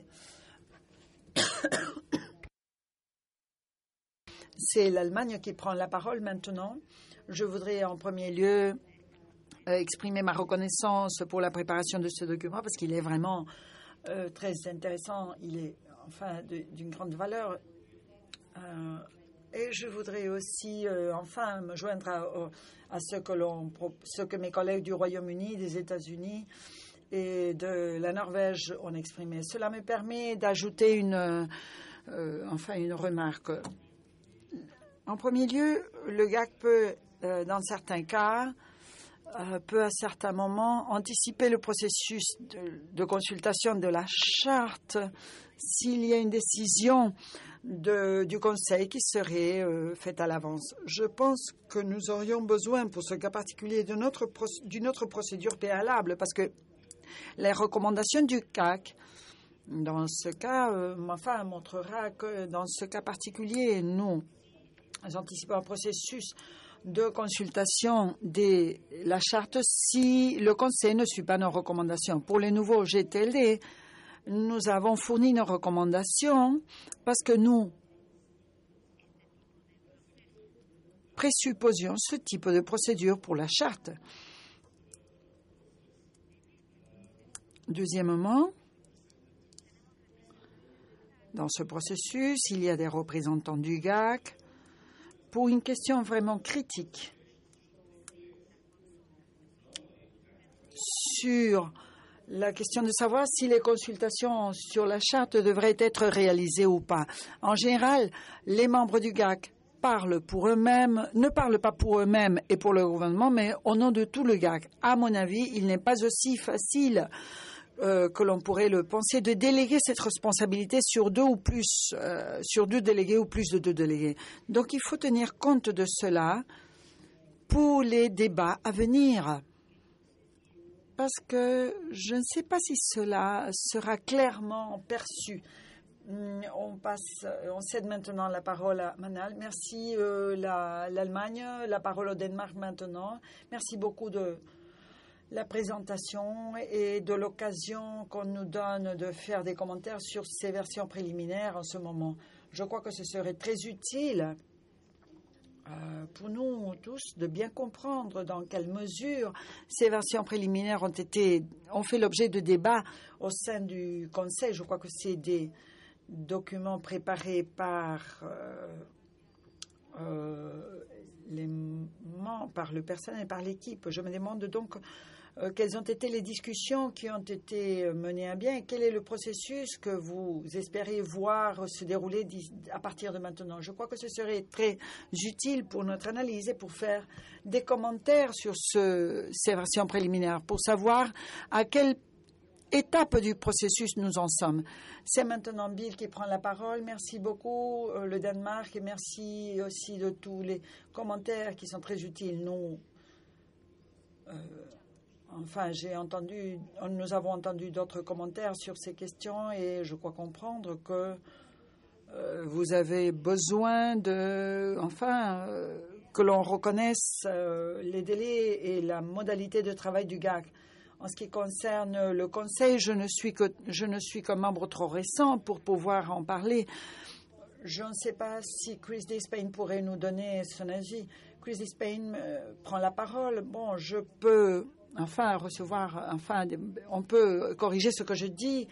c'est l'Allemagne qui prend la parole maintenant. Je voudrais en premier lieu exprimer ma reconnaissance pour la préparation de ce document parce qu'il est vraiment très intéressant. Il est enfin d'une grande valeur. Et je voudrais aussi enfin me joindre à ce que mes collègues du Royaume-Uni, des États-Unis et de la Norvège ont exprimé. Cela me permet d'ajouter une remarque. En premier lieu, le GAC peut, dans certains cas, peut à certains moments anticiper le processus de consultation de la charte s'il y a une décision du Conseil qui serait faite à l'avance. Je pense que nous aurions besoin, pour ce cas particulier, d'une autre procédure préalable, parce que les recommandations du CAC, dans ce cas, montrera que dans ce cas particulier, nous anticipons un processus de consultation de la charte si le Conseil ne suit pas nos recommandations. Pour les nouveaux GTLD, nous avons fourni nos recommandations parce que nous présupposions ce type de procédure pour la charte. Deuxièmement, dans ce processus, il y a des représentants du GAC pour une question vraiment critique sur la question de savoir si les consultations sur la charte devraient être réalisées ou pas. En général, les membres du GAC parlent pour eux-mêmes, ne parlent pas pour eux-mêmes et pour le gouvernement, mais au nom de tout le GAC. À mon avis, il n'est pas aussi facile que l'on pourrait le penser, de déléguer cette responsabilité sur deux ou plus, sur deux délégués ou plus de deux délégués. Donc il faut tenir compte de cela pour les débats à venir. Parce que je ne sais pas si cela sera clairement perçu. On cède maintenant la parole à Manal. Merci l'Allemagne, la parole au Danemark maintenant. Merci beaucoup de la présentation et de l'occasion qu'on nous donne de faire des commentaires sur ces versions préliminaires en ce moment. Je crois que ce serait très utile pour nous tous de bien comprendre dans quelle mesure ces versions préliminaires ont fait l'objet de débats au sein du Conseil. Je crois que c'est des documents préparés par par le personnel et par l'équipe. Je me demande donc quelles ont été les discussions qui ont été menées à bien et quel est le processus que vous espérez voir se dérouler à partir de maintenant. Je crois que ce serait très utile pour notre analyse et pour faire des commentaires sur ces versions préliminaires, pour savoir à quelle étape du processus nous en sommes. C'est maintenant Bill qui prend la parole. Merci beaucoup, le Danemark, et merci aussi de tous les commentaires qui sont très utiles. Nous avons entendu d'autres commentaires sur ces questions et je crois comprendre que vous avez besoin que l'on reconnaisse les délais et la modalité de travail du GAC. En ce qui concerne le Conseil, je ne suis qu'un membre trop récent pour pouvoir en parler. Je ne sais pas si Chris Despain pourrait nous donner son avis. Chris Despain prend la parole. Bon, je peux on peut corriger ce que je dis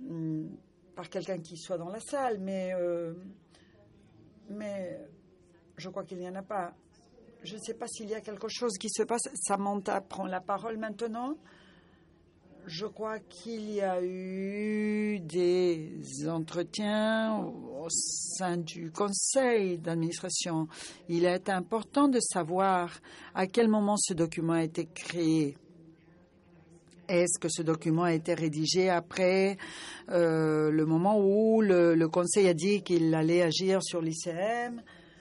par quelqu'un qui soit dans la salle, mais Je crois qu'il n'y en a pas. Je ne sais pas s'il y a quelque chose qui se passe. Samantha prend la parole maintenant. Je crois qu'il y a eu des entretiens au sein du conseil d'administration. Il est important de savoir à quel moment ce document a été créé. Est-ce que ce document a été rédigé après le moment où le conseil a dit qu'il allait agir sur l'ICM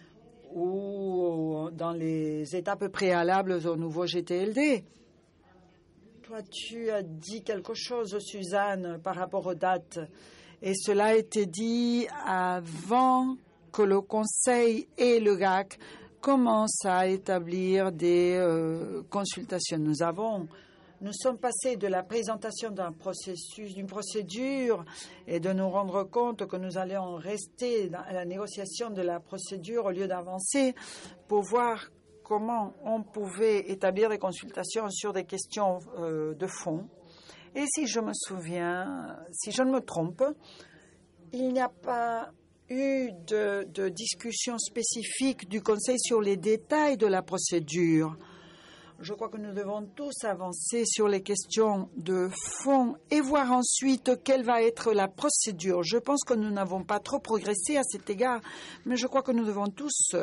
ou dans les étapes préalables au nouveau GTLD? Toi, tu as dit quelque chose, Suzanne, par rapport aux dates. Et cela a été dit avant que le Conseil et le GAC commencent à établir des consultations. Nous sommes passés de la présentation d'un processus, d'une procédure, et de nous rendre compte que nous allions rester à la négociation de la procédure au lieu d'avancer pour voir comment on pouvait établir des consultations sur des questions de fond. Et si je me souviens, si je ne me trompe, il n'y a pas eu de discussion spécifique du Conseil sur les détails de la procédure. Je crois que nous devons tous avancer sur les questions de fond et voir ensuite quelle va être la procédure. Je pense que nous n'avons pas trop progressé à cet égard, mais je crois que nous devons tous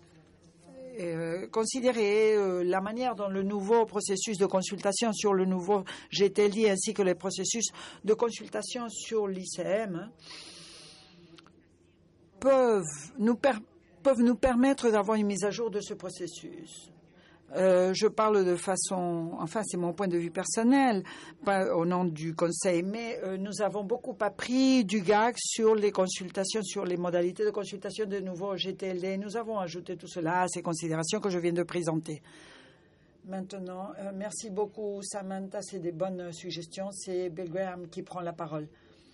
considérer la manière dont le nouveau processus de consultation sur le nouveau GTLD ainsi que les processus de consultation sur l'ICM peuvent nous permettre d'avoir une mise à jour de ce processus. Je parle de façon, enfin c'est mon point de vue personnel, pas au nom du Conseil, mais nous avons beaucoup appris du GAC sur les consultations, sur les modalités de consultation de nouveaux GTLD. Nous avons ajouté tout cela à ces considérations que je viens de présenter. Maintenant, merci beaucoup Samantha, c'est des bonnes suggestions. C'est Bill Graham qui prend la parole.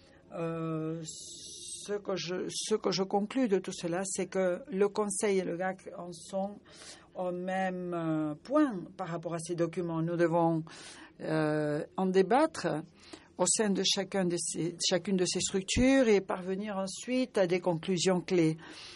Ce que je conclus de tout cela, c'est que le Conseil et le GAC en sont au même point par rapport à ces documents. Nous devons en débattre au sein de chacune de ces structures et parvenir ensuite à des conclusions clés.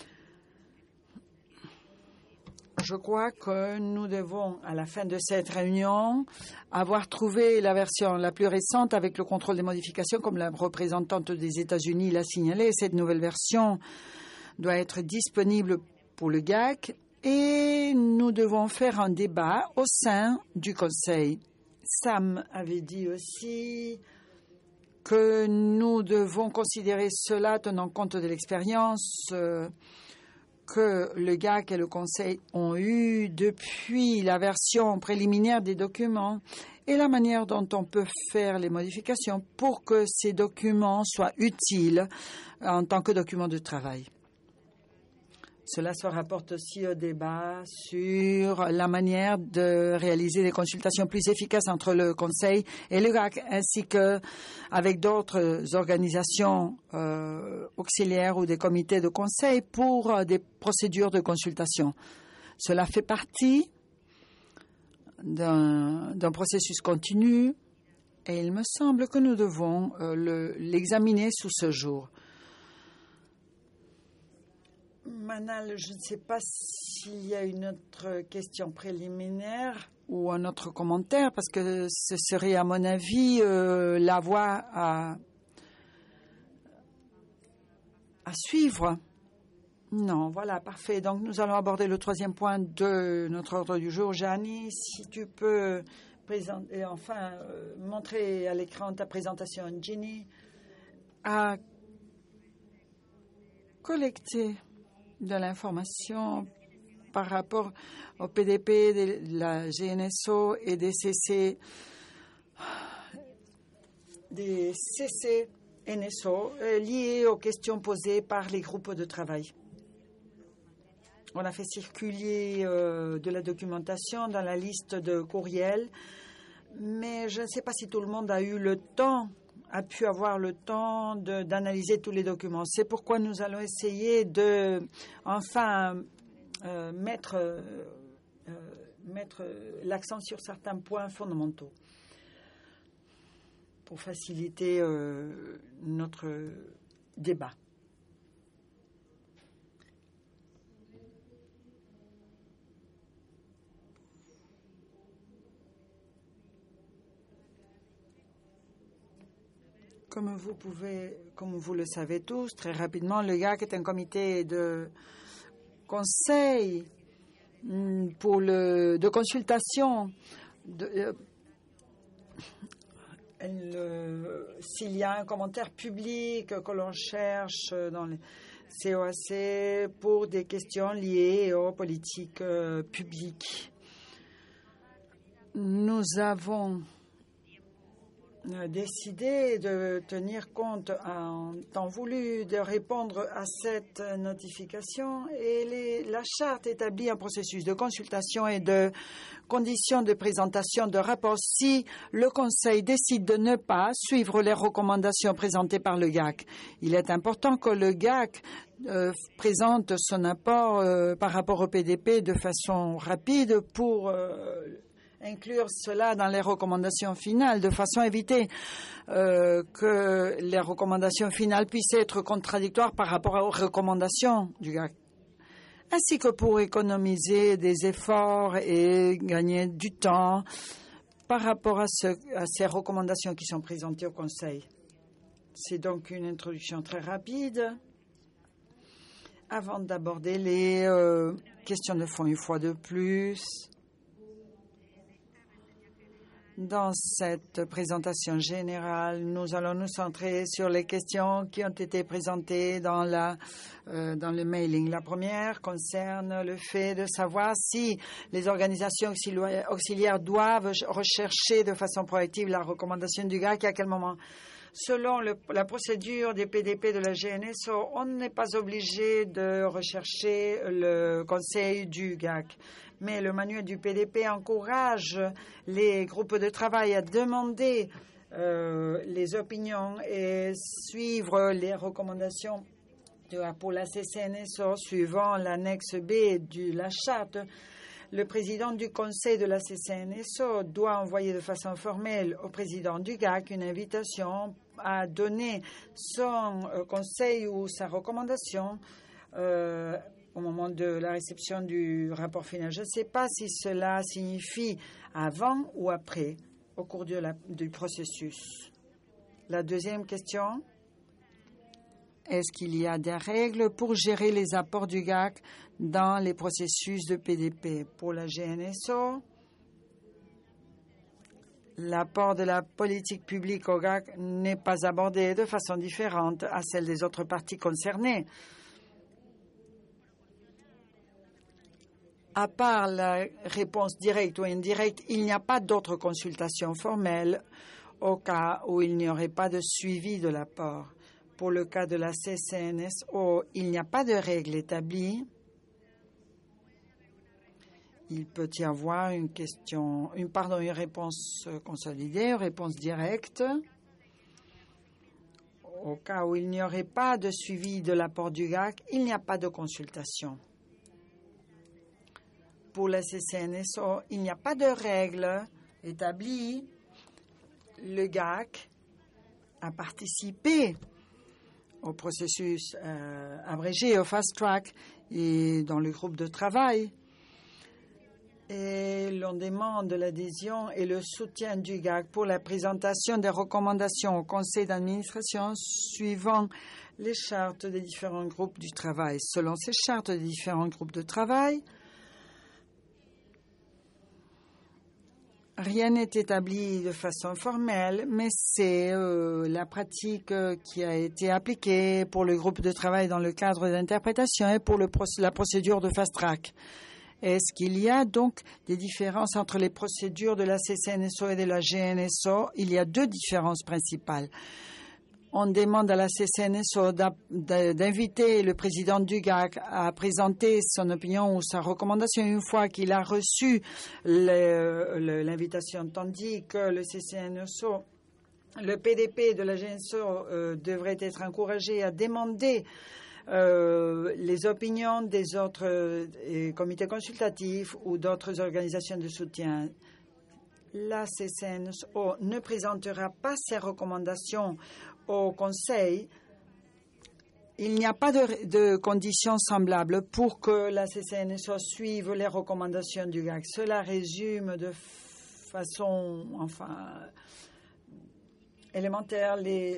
Je crois que nous devons, à la fin de cette réunion, avoir trouvé la version la plus récente avec le contrôle des modifications, comme la représentante des États-Unis l'a signalé. Cette nouvelle version doit être disponible pour le GAC et nous devons faire un débat au sein du Conseil. Sam avait dit aussi que nous devons considérer cela tenant compte de l'expérience que le GAC et le Conseil ont eu depuis la version préliminaire des documents et la manière dont on peut faire les modifications pour que ces documents soient utiles en tant que documents de travail. Cela se rapporte aussi au débat sur la manière de réaliser des consultations plus efficaces entre le Conseil et le GAC, ainsi qu'avec d'autres organisations auxiliaires ou des comités de conseil pour des procédures de consultation. Cela fait partie d'un processus continu et il me semble que nous devons l'examiner sous ce jour. Manal, je ne sais pas s'il y a une autre question préliminaire ou un autre commentaire, parce que ce serait, à mon avis, la voie à suivre. Non, voilà, parfait. Donc, nous allons aborder le troisième point de notre ordre du jour. Jani, si tu peux présenter, montrer à l'écran ta présentation. Jenny a collecté de l'information par rapport au PDP, de la GNSO et des CC-NSO liés aux questions posées par les groupes de travail. On a fait circuler de la documentation dans la liste de courriels, mais je ne sais pas si tout le monde a pu avoir le temps d'analyser tous les documents. C'est pourquoi nous allons essayer de mettre l'accent sur certains points fondamentaux pour faciliter notre débat. Comme vous le savez tous, très rapidement, le GAC est un comité de conseil de consultation. S'il y a un commentaire public que l'on cherche dans les COAC pour des questions liées aux politiques publiques. Nous avons décidé de tenir compte en temps voulu de répondre à cette notification et la charte établit un processus de consultation et de conditions de présentation de rapport si le Conseil décide de ne pas suivre les recommandations présentées par le GAC. Il est important que le GAC présente son apport par rapport au PDP de façon rapide pour inclure cela dans les recommandations finales, de façon à éviter que les recommandations finales puissent être contradictoires par rapport aux recommandations du GAC, ainsi que pour économiser des efforts et gagner du temps par rapport à ces recommandations qui sont présentées au Conseil. C'est donc une introduction très rapide avant d'aborder les questions de fond une fois de plus. Dans cette présentation générale, nous allons nous centrer sur les questions qui ont été présentées dans le mailing. La première concerne le fait de savoir si les organisations auxiliaires doivent rechercher de façon proactive la recommandation du GAC et à quel moment. Selon la procédure des PDP de la GNSO, on n'est pas obligé de rechercher le conseil du GAC. Mais le manuel du PDP encourage les groupes de travail à demander les opinions et suivre les recommandations pour la CCNSO suivant l'annexe B de la charte. Le président du conseil de la CCNSO doit envoyer de façon formelle au président du GAC une invitation à donner son conseil ou sa recommandation au moment de la réception du rapport final. Je ne sais pas si cela signifie avant ou après, au cours du processus. La deuxième question, est-ce qu'il y a des règles pour gérer les apports du GAC dans les processus de PDP? Pour la GNSO, l'apport de la politique publique au GAC n'est pas abordé de façon différente à celle des autres parties concernées. À part la réponse directe ou indirecte, il n'y a pas d'autres consultations formelles au cas où il n'y aurait pas de suivi de l'apport. Pour le cas de la CCNSO, il n'y a pas de règle établie. Il peut y avoir une réponse consolidée, une réponse directe. Au cas où il n'y aurait pas de suivi de l'apport du GAC, il n'y a pas de consultation. Pour la CCNSO, il n'y a pas de règle établie. Le GAC a participé au processus abrégé, au fast track et dans le groupe de travail. Et l'on demande l'adhésion et le soutien du GAC pour la présentation des recommandations au conseil d'administration suivant les chartes des différents groupes du travail. Selon ces chartes des différents groupes de travail, rien n'est établi de façon formelle, mais c'est la pratique qui a été appliquée pour le groupe de travail dans le cadre d'interprétation et pour la procédure de fast track. Est-ce qu'il y a donc des différences entre les procédures de la CCNSO et de la GNSO? Il y a deux différences principales. On demande à la CCNSO d'inviter le président du GAC à présenter son opinion ou sa recommandation une fois qu'il a reçu l'invitation, tandis que le CCNSO, le PDP de la GNSO devrait être encouragé à demander les opinions des autres comités consultatifs ou d'autres organisations de soutien. La CCNSO ne présentera pas ses recommandations au Conseil. Il n'y a pas de conditions semblables pour que la CCNSO suive les recommandations du GAC. Cela résume de façon élémentaire, les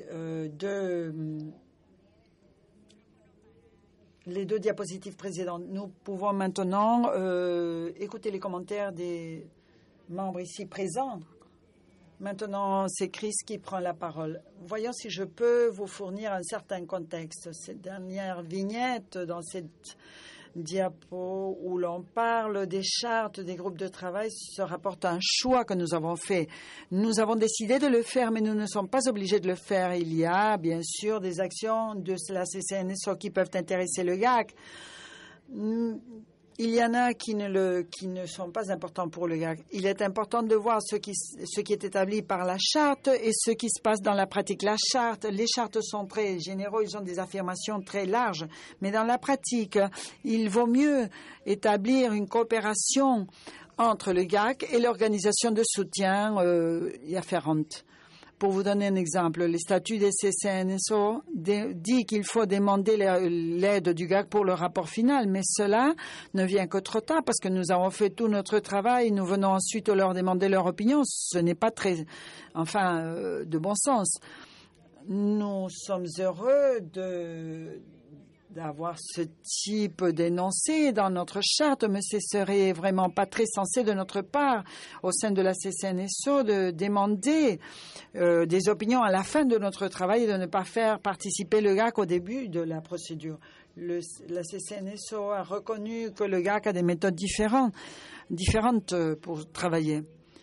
deux diapositives précédentes. Nous pouvons maintenant écouter les commentaires des membres ici présents. Maintenant, c'est Chris qui prend la parole. Voyons si je peux vous fournir un certain contexte. Cette dernière vignette dans cette diapo où l'on parle des chartes des groupes de travail se rapporte à un choix que nous avons fait. Nous avons décidé de le faire, mais nous ne sommes pas obligés de le faire. Il y a bien sûr des actions de la CCNSO qui peuvent intéresser le GAC. Il y en a qui ne sont pas importants pour le GAC. Il est important de voir ce qui est établi par la charte et ce qui se passe dans la pratique. Les chartes sont très généraux, ils ont des affirmations très larges. Mais dans la pratique, il vaut mieux établir une coopération entre le GAC et l'organisation de soutien y afférente. Pour vous donner un exemple, les statuts des CCNSO dit qu'il faut demander l'aide du GAC pour le rapport final, mais cela ne vient que trop tard parce que nous avons fait tout notre travail, nous venons ensuite leur demander leur opinion. Ce n'est pas de bon sens. Nous sommes heureux d'avoir ce type d'énoncé dans notre charte, mais ce serait vraiment pas très sensé de notre part au sein de la CCNSO de demander des opinions à la fin de notre travail et de ne pas faire participer le GAC au début de la procédure. La CCNSO a reconnu que le GAC a des méthodes différentes pour travailler.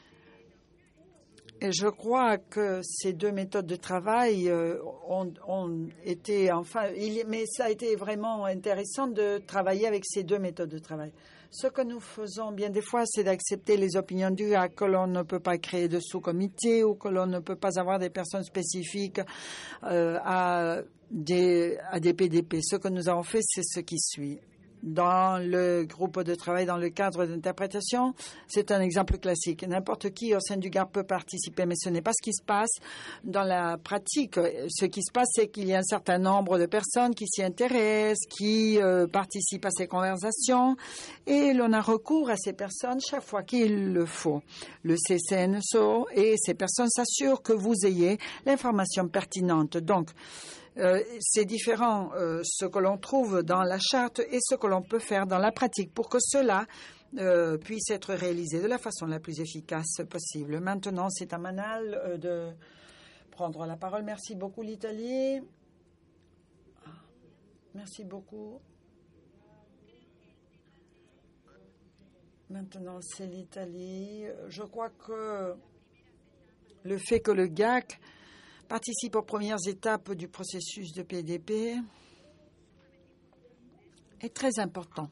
Et je crois que ces deux méthodes de travail ont été, mais ça a été vraiment intéressant de travailler avec ces deux méthodes de travail. Ce que nous faisons bien des fois, c'est d'accepter les opinions du GAC, que l'on ne peut pas créer de sous-comités ou que l'on ne peut pas avoir des personnes spécifiques à des PDP. Ce que nous avons fait, c'est ce qui suit. Dans le groupe de travail, dans le cadre d'interprétation, c'est un exemple classique. N'importe qui au sein du GAC peut participer, mais ce n'est pas ce qui se passe dans la pratique. Ce qui se passe, c'est qu'il y a un certain nombre de personnes qui s'y intéressent, qui participent à ces conversations, et l'on a recours à ces personnes chaque fois qu'il le faut. Le CCNSO et ces personnes s'assurent que vous ayez l'information pertinente. Donc, c'est différent ce que l'on trouve dans la charte et ce que l'on peut faire dans la pratique pour que cela puisse être réalisé de la façon la plus efficace possible. Maintenant, c'est à Manal de prendre la parole. Merci beaucoup, l'Italie. Merci beaucoup. Maintenant, c'est l'Italie. Je crois que le fait que le GAC participe aux premières étapes du processus de PDP est très important.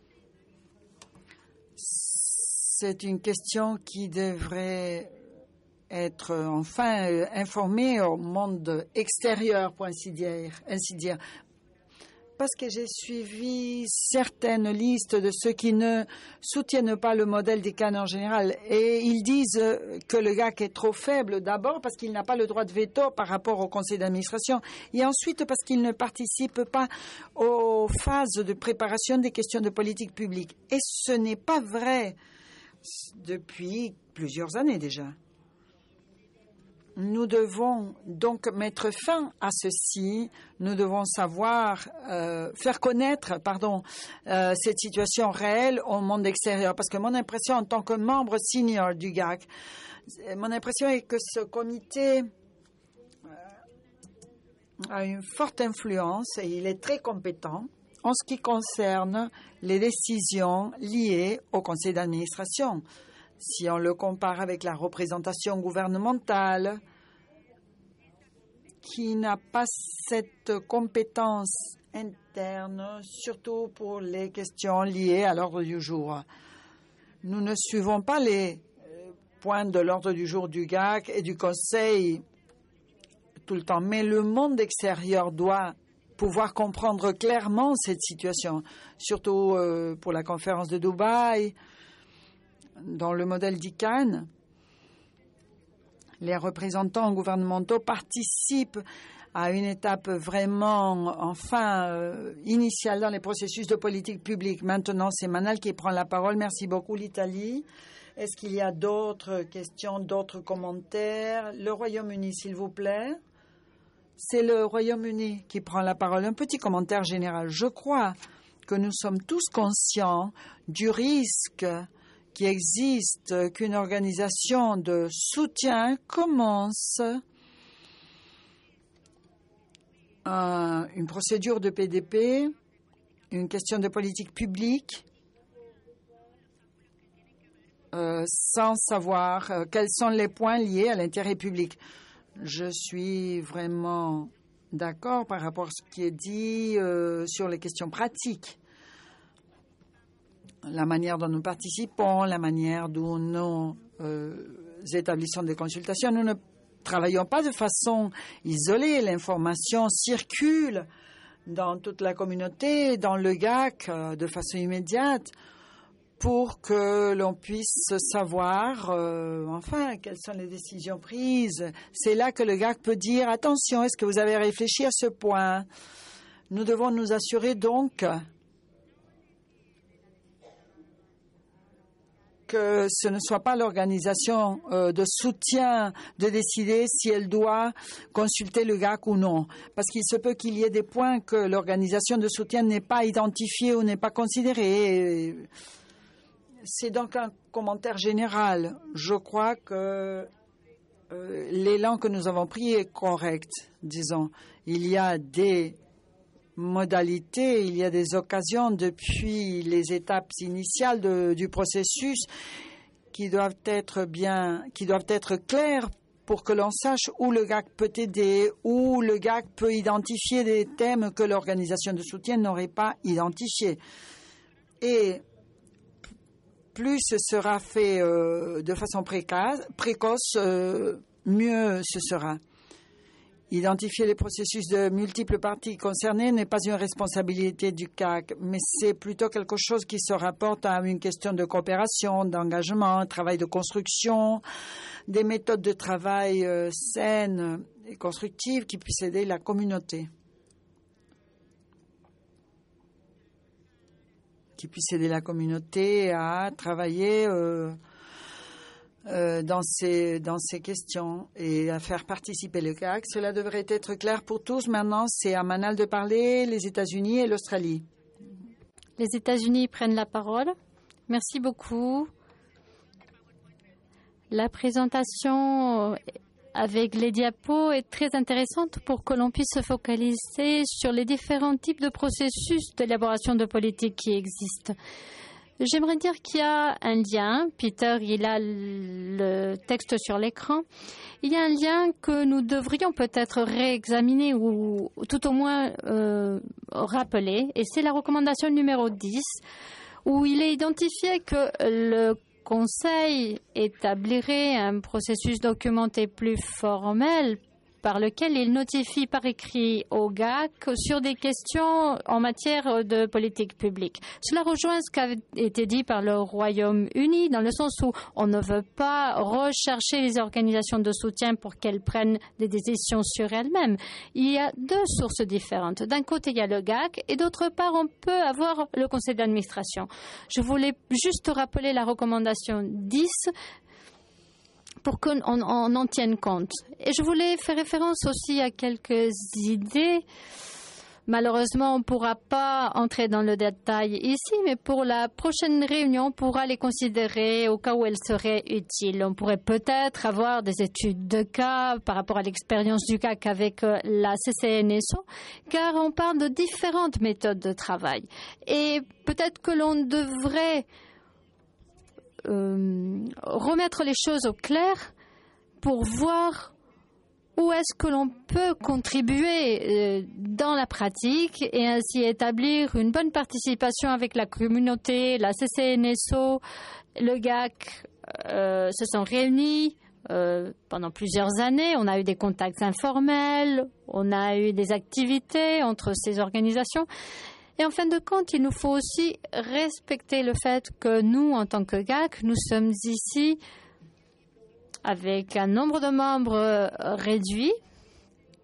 C'est une question qui devrait être informée au monde extérieur, pour ainsi dire. Parce que j'ai suivi certaines listes de ceux qui ne soutiennent pas le modèle des CAN en général. Et ils disent que le GAC est trop faible, d'abord parce qu'il n'a pas le droit de veto par rapport au conseil d'administration, et ensuite parce qu'il ne participe pas aux phases de préparation des questions de politique publique. Et ce n'est pas vrai depuis plusieurs années déjà. Nous devons donc mettre fin à ceci. Nous devons faire connaître cette situation réelle au monde extérieur. Parce que mon impression en tant que membre senior du GAC, mon impression est que ce comité a une forte influence et il est très compétent en ce qui concerne les décisions liées au conseil d'administration. Si on le compare avec la représentation gouvernementale, qui n'a pas cette compétence interne, surtout pour les questions liées à l'ordre du jour. Nous ne suivons pas les points de l'ordre du jour du GAC et du Conseil tout le temps, mais le monde extérieur doit pouvoir comprendre clairement cette situation, surtout pour la conférence de Dubaï. Dans le modèle d'ICANN, les représentants gouvernementaux participent à une étape vraiment, initiale dans les processus de politique publique. Maintenant, c'est Manal qui prend la parole. Merci beaucoup, l'Italie. Est-ce qu'il y a d'autres questions, d'autres commentaires? Le Royaume-Uni, s'il vous plaît. C'est le Royaume-Uni qui prend la parole. Un petit commentaire général. Je crois que nous sommes tous conscients du risque qui existe qu'une organisation de soutien commence une procédure de PDP, une question de politique publique, sans savoir quels sont les points liés à l'intérêt public. Je suis vraiment d'accord par rapport à ce qui est dit sur les questions pratiques. La manière dont nous participons, la manière dont nous établissons des consultations. Nous ne travaillons pas de façon isolée. L'information circule dans toute la communauté, dans le GAC, de façon immédiate, pour que l'on puisse savoir, quelles sont les décisions prises. C'est là que le GAC peut dire, attention, est-ce que vous avez réfléchi à ce point? Nous devons nous assurer donc que ce ne soit pas l'organisation de soutien de décider si elle doit consulter le GAC ou non. Parce qu'il se peut qu'il y ait des points que l'organisation de soutien n'ait pas identifiés ou n'est pas considéré. C'est donc un commentaire général. Je crois que l'élan que nous avons pris est correct, disons. Il y a des modalités, il y a des occasions depuis les étapes initiales du processus qui doivent être claires pour que l'on sache où le GAC peut aider, où le GAC peut identifier des thèmes que l'organisation de soutien n'aurait pas identifiés. Et plus ce sera fait de façon précoce, mieux ce sera. Identifier les processus de multiples parties concernées n'est pas une responsabilité du CAC, mais c'est plutôt quelque chose qui se rapporte à une question de coopération, d'engagement, travail de construction, des méthodes de travail saines et constructives qui puissent aider la communauté. À travailler dans ces questions et à faire participer le CAC. Cela devrait être clair pour tous. Maintenant, c'est à Manal de parler, les États-Unis et l'Australie. Les États-Unis prennent la parole. Merci beaucoup. La présentation avec les diapos est très intéressante pour que l'on puisse se focaliser sur les différents types de processus d'élaboration de politique qui existent. J'aimerais dire qu'il y a un lien. Peter, il a le texte sur l'écran. Il y a un lien que nous devrions peut-être réexaminer ou tout au moins rappeler. Et c'est la recommandation numéro 10, où il est identifié que le Conseil établirait un processus documenté plus formel par lequel il notifie par écrit au GAC sur des questions en matière de politique publique. Cela rejoint ce qui a été dit par le Royaume-Uni, dans le sens où on ne veut pas rechercher les organisations de soutien pour qu'elles prennent des décisions sur elles-mêmes. Il y a deux sources différentes. D'un côté, il y a le GAC et d'autre part, on peut avoir le conseil d'administration. Je voulais juste rappeler la recommandation 10 pour qu'on en tienne compte. Et je voulais faire référence aussi à quelques idées. Malheureusement, on ne pourra pas entrer dans le détail ici, mais pour la prochaine réunion, on pourra les considérer au cas où elles seraient utiles. On pourrait peut-être avoir des études de cas par rapport à l'expérience du CAC avec la CCNSO, car on parle de différentes méthodes de travail. Et peut-être que l'on devrait remettre les choses au clair pour voir où est-ce que l'on peut contribuer dans la pratique et ainsi établir une bonne participation avec la communauté. La CCNSO, le GAC se sont réunis pendant plusieurs années. On a eu des contacts informels, on a eu des activités entre ces organisations. Et en fin de compte, il nous faut aussi respecter le fait que nous, en tant que GAC, nous sommes ici avec un nombre de membres réduit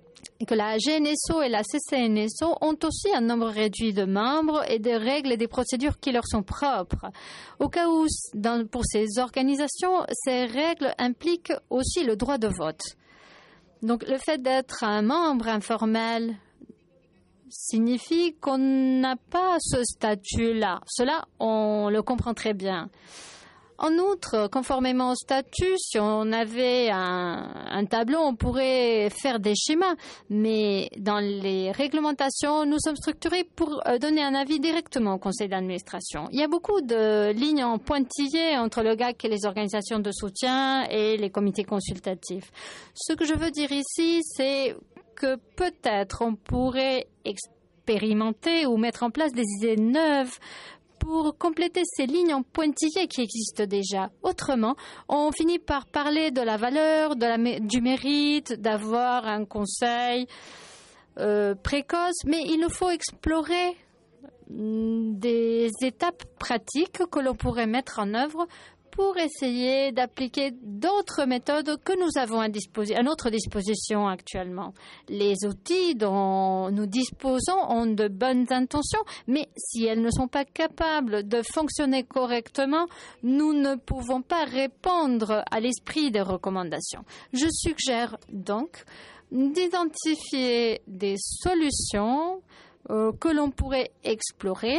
que la GNSO et la CCNSO ont aussi un nombre réduit de membres et des règles et des procédures qui leur sont propres. Au cas où, pour ces organisations, ces règles impliquent aussi le droit de vote. Donc, le fait d'être un membre informel signifie qu'on n'a pas ce statut-là. Cela, on le comprend très bien. En outre, conformément au statut, si on avait un tableau, on pourrait faire des schémas. Mais dans les réglementations, nous sommes structurés pour donner un avis directement au conseil d'administration. Il y a beaucoup de lignes en pointillés entre le GAC et les organisations de soutien et les comités consultatifs. Ce que je veux dire ici, c'est que peut-être on pourrait expérimenter ou mettre en place des idées neuves pour compléter ces lignes en pointillés qui existent déjà. Autrement, on finit par parler de la valeur, du mérite, d'avoir un conseil précoce, mais il nous faut explorer des étapes pratiques que l'on pourrait mettre en œuvre pour essayer d'appliquer d'autres méthodes que nous avons à notre disposition actuellement. Les outils dont nous disposons ont de bonnes intentions, mais si elles ne sont pas capables de fonctionner correctement, nous ne pouvons pas répondre à l'esprit des recommandations. Je suggère donc d'identifier des solutions que l'on pourrait explorer.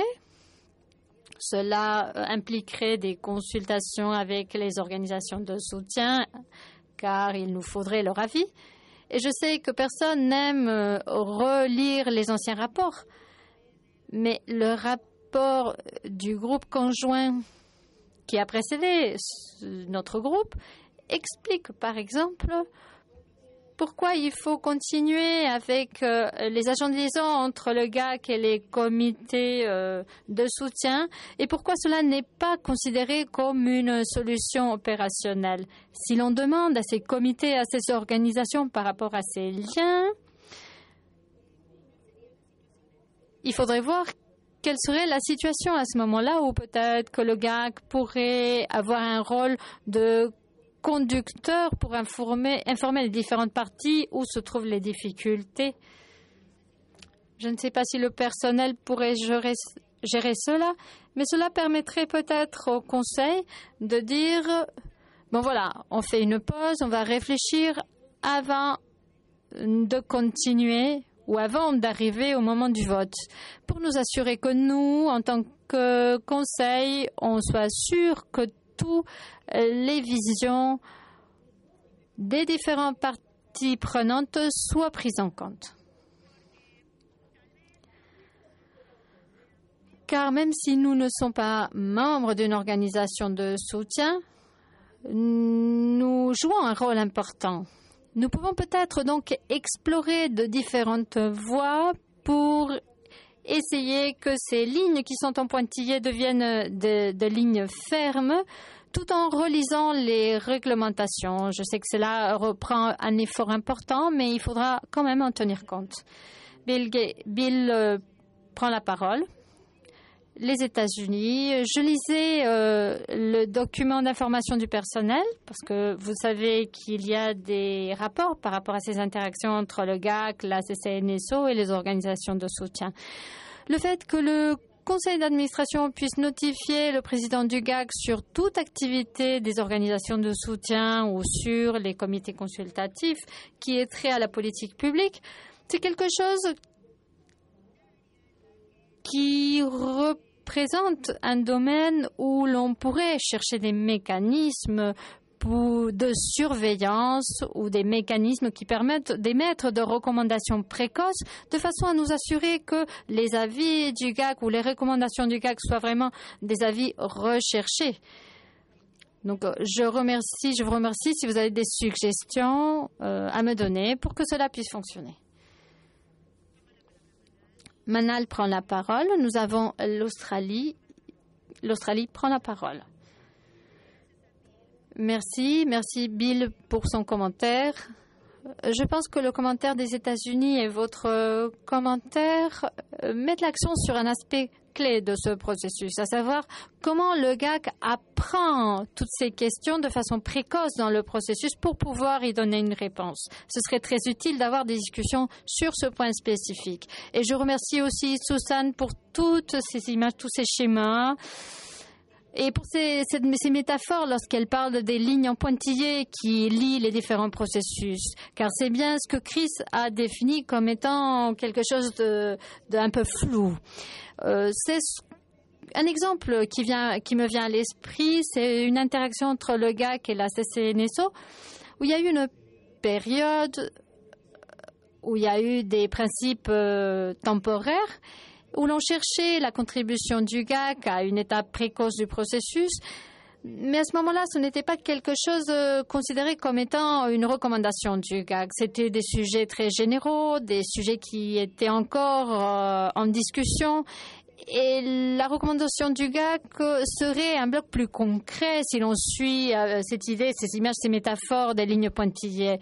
Cela impliquerait des consultations avec les organisations de soutien, car il nous faudrait leur avis. Et je sais que personne n'aime relire les anciens rapports, mais le rapport du groupe conjoint qui a précédé notre groupe explique, par exemple, pourquoi il faut continuer avec les agents de liaison entre le GAC et les comités de soutien et pourquoi cela n'est pas considéré comme une solution opérationnelle. Si l'on demande à ces comités, à ces organisations par rapport à ces liens, il faudrait voir quelle serait la situation à ce moment-là où peut-être que le GAC pourrait avoir un rôle de conducteur pour informer les différentes parties où se trouvent les difficultés. Je ne sais pas si le personnel pourrait gérer cela, mais cela permettrait peut-être au conseil de dire bon voilà, on fait une pause, on va réfléchir avant de continuer ou avant d'arriver au moment du vote, pour nous assurer que nous, en tant que conseil, on soit sûr que toutes les visions des différentes parties prenantes soient prises en compte. Car même si nous ne sommes pas membres d'une organisation de soutien, nous jouons un rôle important. Nous pouvons peut-être donc explorer de différentes voies pour essayer que ces lignes qui sont en pointillés deviennent de lignes fermes tout en relisant les réglementations. Je sais que cela reprend un effort important, mais il faudra quand même en tenir compte. Bill prend la parole. Les États-Unis, je lisais le document d'information du personnel parce que vous savez qu'il y a des rapports par rapport à ces interactions entre le GAC, la CCNSO et les organisations de soutien. Le fait que le conseil d'administration puisse notifier le président du GAC sur toute activité des organisations de soutien ou sur les comités consultatifs qui est trait à la politique publique, c'est quelque chose qui représente un domaine où l'on pourrait chercher des mécanismes de surveillance ou des mécanismes qui permettent d'émettre des recommandations précoces de façon à nous assurer que les avis du GAC ou les recommandations du GAC soient vraiment des avis recherchés. Donc, je vous remercie si vous avez des suggestions à me donner pour que cela puisse fonctionner. Manal prend la parole. Nous avons l'Australie. L'Australie prend la parole. Merci Bill pour son commentaire. Je pense que le commentaire des États-Unis et votre commentaire mettent l'accent sur un aspect clé de ce processus, à savoir comment le GAC apprend toutes ces questions de façon précoce dans le processus pour pouvoir y donner une réponse. Ce serait très utile d'avoir des discussions sur ce point spécifique. Et je remercie aussi Susan pour toutes ces images, tous ces schémas. Et pour ces métaphores, lorsqu'elle parle des lignes en pointillés qui lient les différents processus, car c'est bien ce que Chris a défini comme étant quelque chose d'un peu flou. C'est un exemple qui me vient à l'esprit, c'est une interaction entre le GAC et la CCNSO, où il y a eu une période où il y a eu des principes temporaires, où l'on cherchait la contribution du GAC à une étape précoce du processus. Mais à ce moment-là, ce n'était pas quelque chose considéré comme étant une recommandation du GAC. C'était des sujets très généraux, des sujets qui étaient encore en discussion. Et la recommandation du GAC serait un bloc plus concret si l'on suit cette idée, ces images, ces métaphores des lignes pointillées.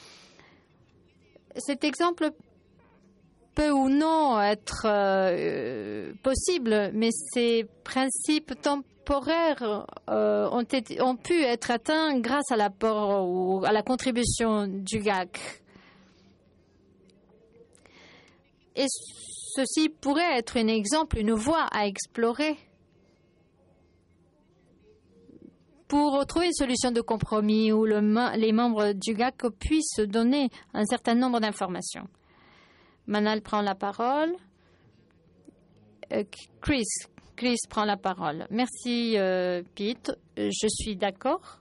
Cet exemple peut ou non être possible, mais ces principes temporaires ont pu être atteints grâce à l'apport ou à la contribution du GAC. Et ceci pourrait être un exemple, une voie à explorer pour trouver une solution de compromis où les membres du GAC puissent donner un certain nombre d'informations. Manal prend la parole. Chris prend la parole. Merci, Pete. Je suis d'accord.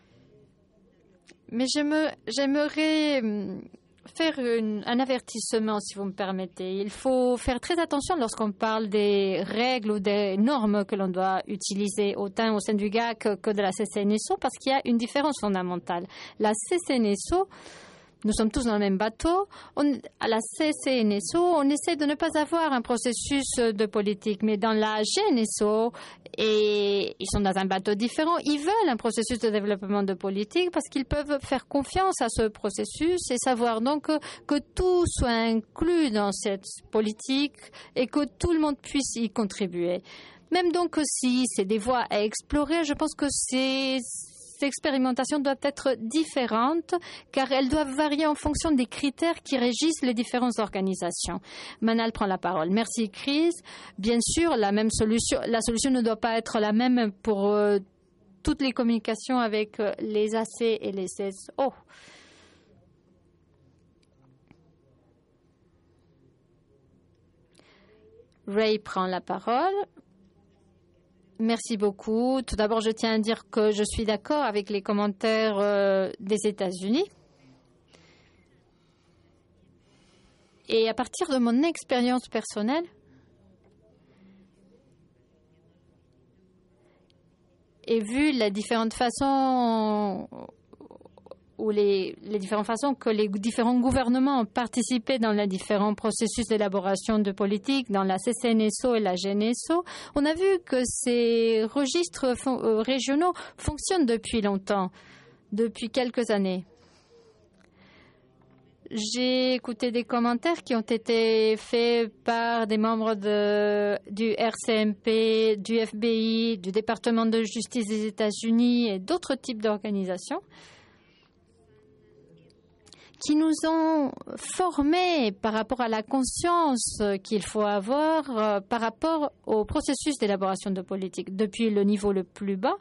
Mais j'aimerais faire un avertissement, si vous me permettez. Il faut faire très attention lorsqu'on parle des règles ou des normes que l'on doit utiliser autant au sein du GAC que de la CCNSO, parce qu'il y a une différence fondamentale. La CCNSO, nous sommes tous dans le même bateau. À la CCNSO, on essaie de ne pas avoir un processus de politique. Mais dans la GNSO, et ils sont dans un bateau différent, ils veulent un processus de développement de politique parce qu'ils peuvent faire confiance à ce processus et savoir donc que tout soit inclus dans cette politique et que tout le monde puisse y contribuer. Même donc si c'est des voies à explorer, je pense que ces expérimentations doivent être différentes car elles doivent varier en fonction des critères qui régissent les différentes organisations. Manal prend la parole. Merci Chris. Bien sûr, la solution ne doit pas être la même pour toutes les communications avec les AC et les CSO. Ray prend la parole. Merci beaucoup. Tout d'abord, je tiens à dire que je suis d'accord avec les commentaires des États-Unis. Et à partir de mon expérience personnelle, et vu les différentes façons que les différents gouvernements ont participé dans les différents processus d'élaboration de politique, dans la CCNSO et la GNSO, on a vu que ces registres régionaux fonctionnent depuis longtemps, depuis quelques années. J'ai écouté des commentaires qui ont été faits par des membres du RCMP, du FBI, du département de justice des États-Unis et d'autres types d'organisations qui nous ont formés par rapport à la conscience qu'il faut avoir par rapport au processus d'élaboration de politique, depuis le niveau le plus bas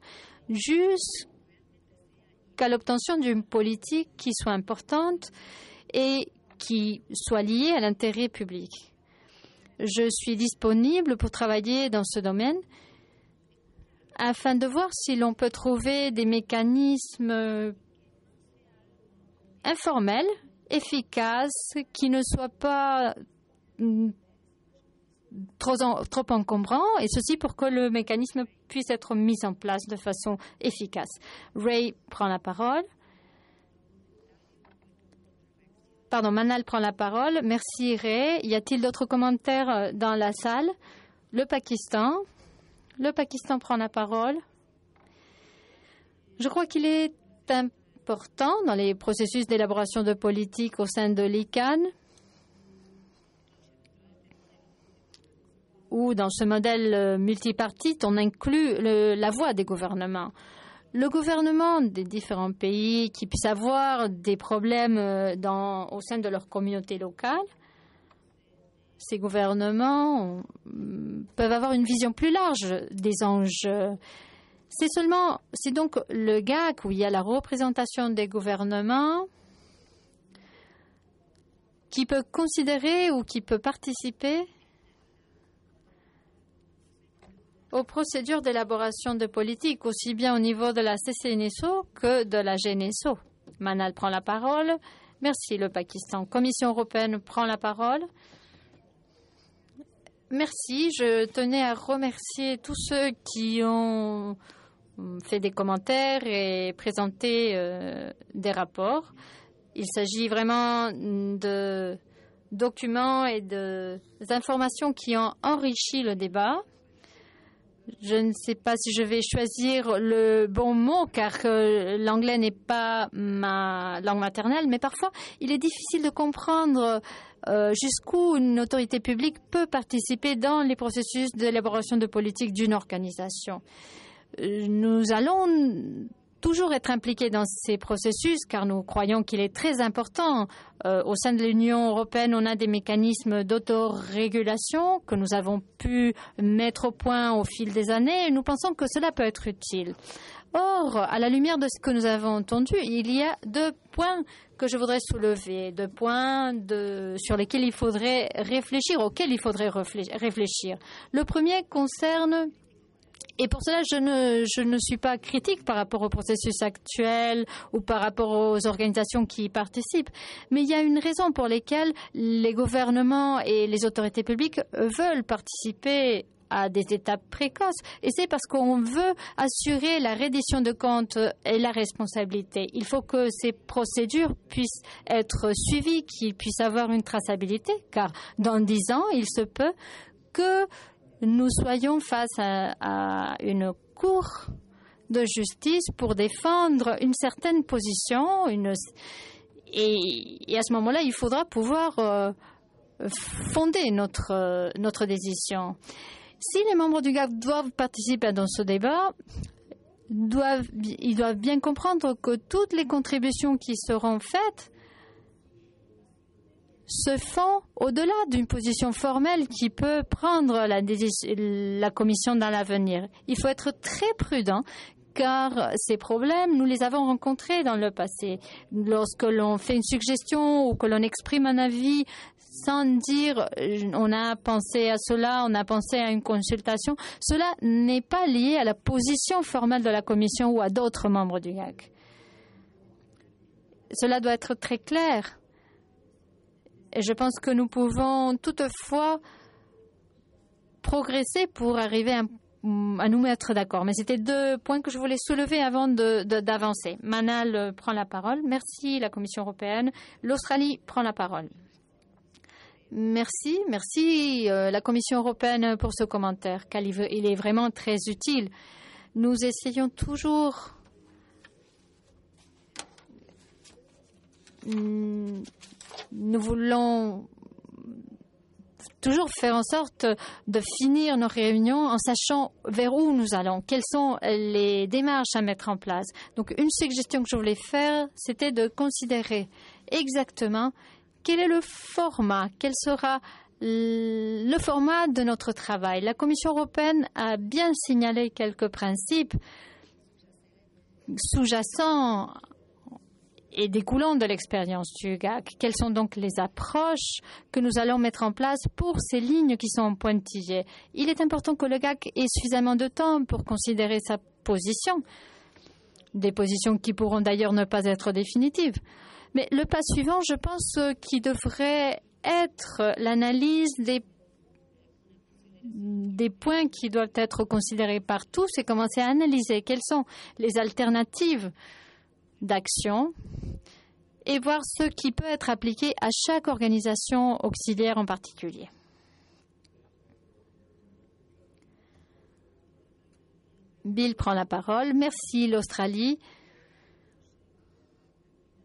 jusqu'à l'obtention d'une politique qui soit importante et qui soit liée à l'intérêt public. Je suis disponible pour travailler dans ce domaine afin de voir si l'on peut trouver des mécanismes informels, efficaces, qui ne soient pas trop encombrants, et ceci pour que le mécanisme puisse être mis en place de façon efficace. Ray prend la parole. Manal prend la parole. Merci Ray. Y a-t-il d'autres commentaires dans la salle? Le Pakistan prend la parole. Je crois qu'il est important dans les processus d'élaboration de politique au sein de l'ICANN, où dans ce modèle multipartite, on inclut la voix des gouvernements. Le gouvernement des différents pays qui puissent avoir des problèmes au sein de leur communauté locale, ces gouvernements peuvent avoir une vision plus large des enjeux. C'est donc le GAC où il y a la représentation des gouvernements qui peut considérer ou qui peut participer aux procédures d'élaboration de politique, aussi bien au niveau de la CCNSO que de la GNSO. Manal prend la parole. Merci, le Pakistan. Commission européenne prend la parole. Merci. Je tenais à remercier tous ceux qui ont fait des commentaires et présenté des rapports. Il s'agit vraiment de documents et d'informations qui ont enrichi le débat. Je ne sais pas si je vais choisir le bon mot car l'anglais n'est pas ma langue maternelle, mais parfois il est difficile de comprendre jusqu'où une autorité publique peut participer dans les processus d'élaboration de politique d'une organisation. Nous allons toujours être impliqués dans ces processus car nous croyons qu'il est très important. Au sein de l'Union européenne, on a des mécanismes d'autorégulation que nous avons pu mettre au point au fil des années et nous pensons que cela peut être utile. Or, à la lumière de ce que nous avons entendu, il y a 2 points que je voudrais soulever, 2 points sur lesquels il faudrait réfléchir, auxquels il faudrait réfléchir. Le premier concerne... Et pour cela, je ne suis pas critique par rapport au processus actuel ou par rapport aux organisations qui y participent. Mais il y a une raison pour laquelle les gouvernements et les autorités publiques veulent participer à des étapes précoces. Et c'est parce qu'on veut assurer la reddition de comptes et la responsabilité. Il faut que ces procédures puissent être suivies, qu'ils puissent avoir une traçabilité, car dans 10 ans, il se peut que nous soyons face à une cour de justice pour défendre une certaine position. Et à ce moment-là, il faudra pouvoir fonder notre décision. Si les membres du GAC doivent participer dans ce débat, ils doivent bien comprendre que toutes les contributions qui seront faites se font au-delà d'une position formelle qui peut prendre la Commission dans l'avenir. Il faut être très prudent car ces problèmes, nous les avons rencontrés dans le passé. Lorsque l'on fait une suggestion ou que l'on exprime un avis sans dire on a pensé à cela, on a pensé à une consultation, cela n'est pas lié à la position formelle de la Commission ou à d'autres membres du GAC. Cela doit être très clair. Et je pense que nous pouvons toutefois progresser pour arriver à nous mettre d'accord. Mais c'était 2 points que je voulais soulever avant d'avancer. Manal prend la parole. Merci, la Commission européenne. L'Australie prend la parole. Merci la Commission européenne pour ce commentaire, car il est vraiment très utile. Nous essayons toujours nous voulons toujours faire en sorte de finir nos réunions en sachant vers où nous allons, quelles sont les démarches à mettre en place. Donc, une suggestion que je voulais faire, c'était de considérer exactement quel est le format, quel sera le format de notre travail. La Commission européenne a bien signalé quelques principes sous-jacents et découlant de l'expérience du GAC. Quelles sont donc les approches que nous allons mettre en place pour ces lignes qui sont pointillées? Il est important que le GAC ait suffisamment de temps pour considérer sa position, des positions qui pourront d'ailleurs ne pas être définitives. Mais le pas suivant, je pense, qui devrait être l'analyse des points qui doivent être considérés par tous et commencer à analyser quelles sont les alternatives d'action et voir ce qui peut être appliqué à chaque organisation auxiliaire en particulier. Bill prend la parole. Merci, l'Australie.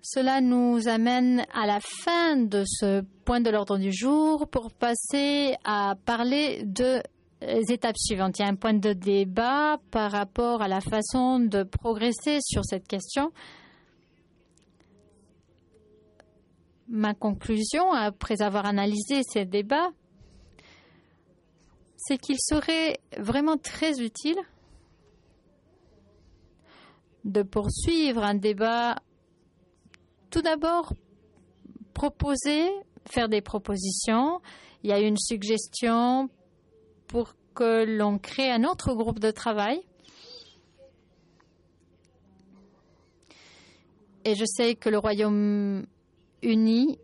Cela nous amène à la fin de ce point de l'ordre du jour pour passer à parler des étapes suivantes. Il y a un point de débat par rapport à la façon de progresser sur cette question. Ma conclusion, après avoir analysé ces débats, c'est qu'il serait vraiment très utile de poursuivre un débat. Tout d'abord, faire des propositions. Il y a une suggestion pour que l'on crée un autre groupe de travail. Et je sais que le Royaume-Uni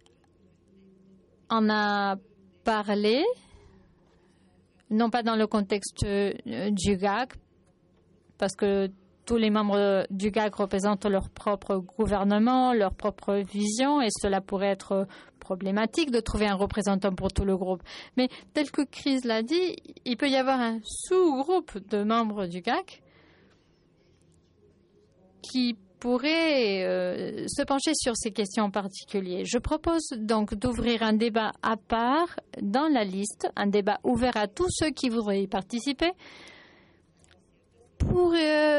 en a parlé, non pas dans le contexte du GAC, parce que tous les membres du GAC représentent leur propre gouvernement, leur propre vision, et cela pourrait être problématique de trouver un représentant pour tout le groupe. Mais tel que Chris l'a dit, il peut y avoir un sous-groupe de membres du GAC qui pourrait se pencher sur ces questions en particulier. Je propose donc d'ouvrir un débat à part dans la liste, un débat ouvert à tous ceux qui voudraient y participer pour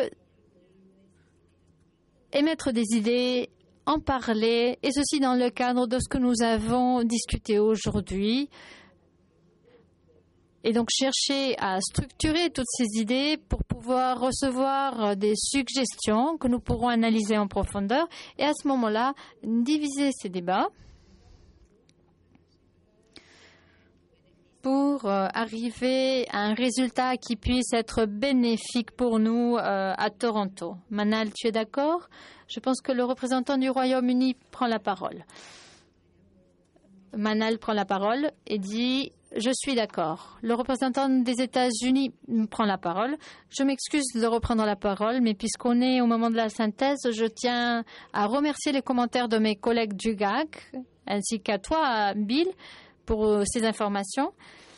émettre des idées, en parler, et ceci dans le cadre de ce que nous avons discuté aujourd'hui. Et donc chercher à structurer toutes ces idées pour pouvoir recevoir des suggestions que nous pourrons analyser en profondeur et à ce moment-là, diviser ces débats pour arriver à un résultat qui puisse être bénéfique pour nous à Toronto. Manal, tu es d'accord? Je pense que le représentant du Royaume-Uni prend la parole. Manal prend la parole et dit « Je suis d'accord ». Le représentant des États-Unis prend la parole. Je m'excuse de reprendre la parole, mais puisqu'on est au moment de la synthèse, je tiens à remercier les commentaires de mes collègues du GAC, ainsi qu'à toi, Bill, pour ces informations.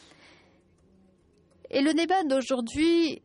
Et le débat d'aujourd'hui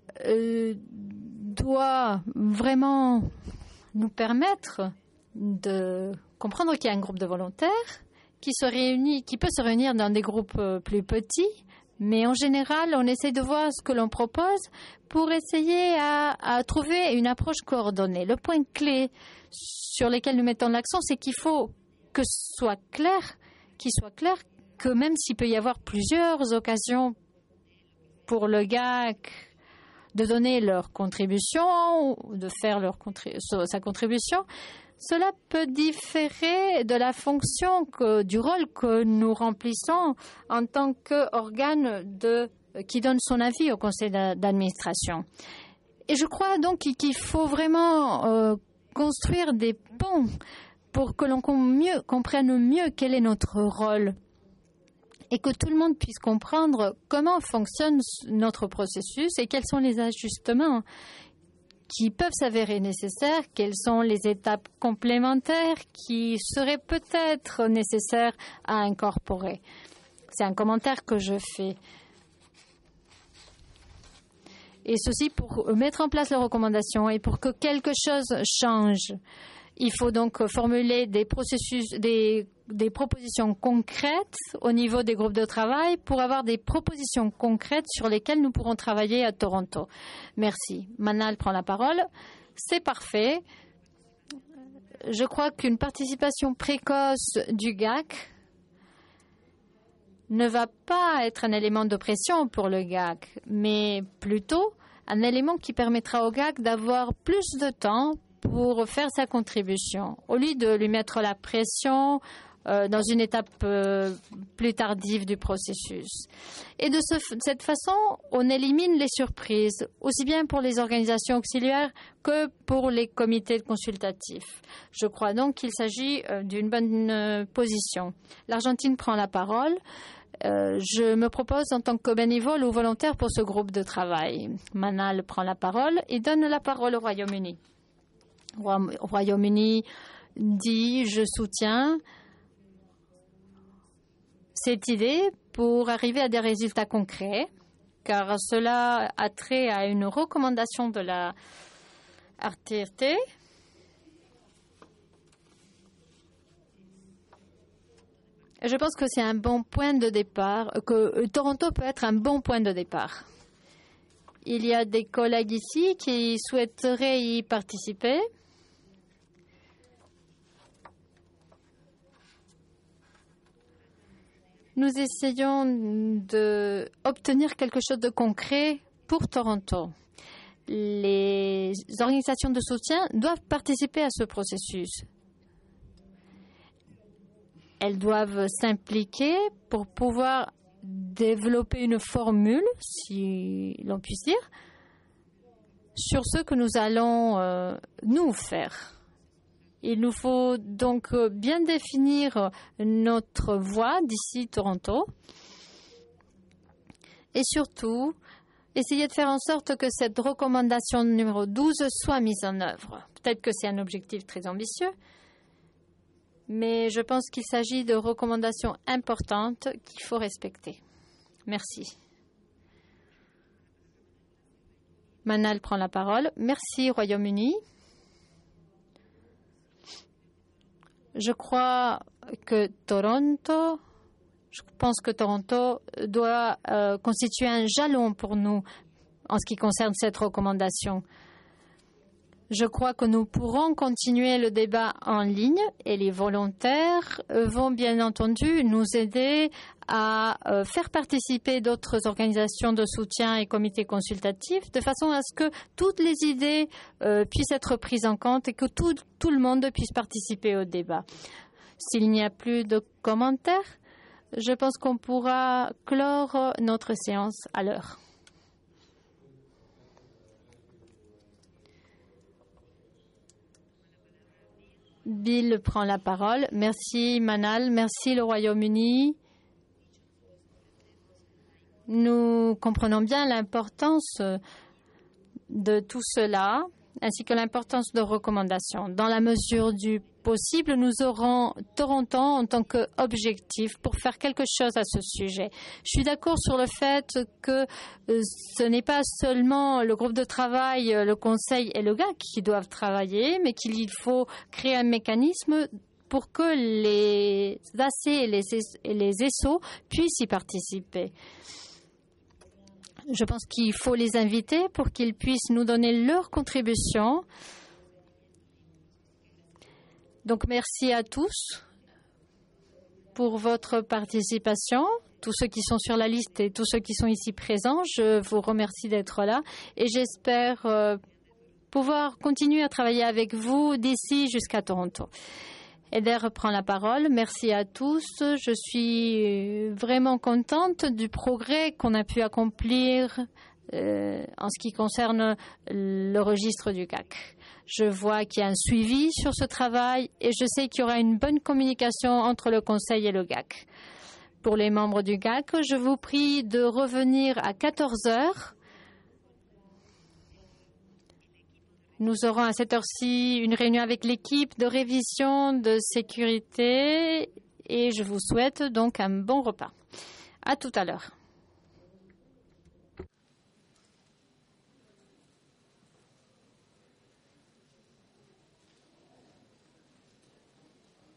doit vraiment nous permettre de comprendre qu'il y a un groupe de volontaires qui peut se réunir dans des groupes plus petits, mais en général, on essaie de voir ce que l'on propose pour essayer à trouver une approche coordonnée. Le point clé sur lequel nous mettons l'accent, c'est qu'il faut qu'il soit clair que même s'il peut y avoir plusieurs occasions pour le GAC de donner leur contribution ou de faire sa contribution, cela peut différer de la fonction, du rôle que nous remplissons en tant qu'organe qui donne son avis au conseil d'administration. Et je crois donc qu'il faut vraiment construire des ponts pour que l'on comprenne mieux quel est notre rôle et que tout le monde puisse comprendre comment fonctionne notre processus et quels sont les ajustements qui peuvent s'avérer nécessaires, quelles sont les étapes complémentaires qui seraient peut-être nécessaires à incorporer. C'est un commentaire que je fais. Et ceci pour mettre en place les recommandations et pour que quelque chose change. Il faut donc formuler des propositions concrètes au niveau des groupes de travail pour avoir des propositions concrètes sur lesquelles nous pourrons travailler à Toronto. Merci. Manal prend la parole. C'est parfait. Je crois qu'une participation précoce du GAC ne va pas être un élément de pression pour le GAC, mais plutôt un élément qui permettra au GAC d'avoir plus de temps pour faire sa contribution, au lieu de lui mettre la pression dans une étape plus tardive du processus. Et de cette façon, on élimine les surprises, aussi bien pour les organisations auxiliaires que pour les comités consultatifs. Je crois donc qu'il s'agit d'une bonne position. L'Argentine prend la parole. Je me propose en tant que bénévole ou volontaire pour ce groupe de travail. Manal prend la parole et donne la parole au Royaume-Uni. Au Royaume-Uni dit « Je soutiens cette idée pour arriver à des résultats concrets, car cela a trait à une recommandation de la RTRT Je pense que c'est un bon point de départ, que Toronto peut être un bon point de départ. Il y a des collègues ici qui souhaiteraient y participer. Nous essayons d'obtenir quelque chose de concret pour Toronto. Les organisations de soutien doivent participer à ce processus. Elles doivent s'impliquer pour pouvoir développer une formule, si l'on puisse dire, sur ce que nous allons nous faire. Il nous faut donc bien définir notre voie d'ici Toronto et surtout essayer de faire en sorte que cette recommandation numéro 12 soit mise en œuvre. Peut-être que c'est un objectif très ambitieux, mais je pense qu'il s'agit de recommandations importantes qu'il faut respecter. Merci. Manal prend la parole. Merci, Royaume-Uni. Je pense que Toronto doit constituer un jalon pour nous en ce qui concerne cette recommandation. Je crois que nous pourrons continuer le débat en ligne et les volontaires vont bien entendu nous aider à faire participer d'autres organisations de soutien et comités consultatifs de façon à ce que toutes les idées puissent être prises en compte et que tout le monde puisse participer au débat. S'il n'y a plus de commentaires, je pense qu'on pourra clore notre séance à l'heure. Bill prend la parole. Merci Manal, merci le Royaume-Uni. Nous comprenons bien l'importance de tout cela, ainsi que l'importance de recommandations. Dans la mesure du possible, nous aurons Toronto en tant qu'objectif pour faire quelque chose à ce sujet. Je suis d'accord sur le fait que ce n'est pas seulement le groupe de travail, le conseil et le GAC qui doivent travailler, mais qu'il faut créer un mécanisme pour que les AC et les ESSO puissent y participer. Je pense qu'il faut les inviter pour qu'ils puissent nous donner leur contribution. Donc, merci à tous pour votre participation. Tous ceux qui sont sur la liste et tous ceux qui sont ici présents, je vous remercie d'être là et j'espère pouvoir continuer à travailler avec vous d'ici jusqu'à Toronto. Eder reprend la parole. Merci à tous. Je suis vraiment contente du progrès qu'on a pu accomplir en ce qui concerne le registre du GAC. Je vois qu'il y a un suivi sur ce travail et je sais qu'il y aura une bonne communication entre le Conseil et le GAC. Pour les membres du GAC, je vous prie de revenir à 14 heures. Nous aurons à cette heure-ci une réunion avec l'équipe de révision de sécurité et je vous souhaite donc un bon repas. À tout à l'heure.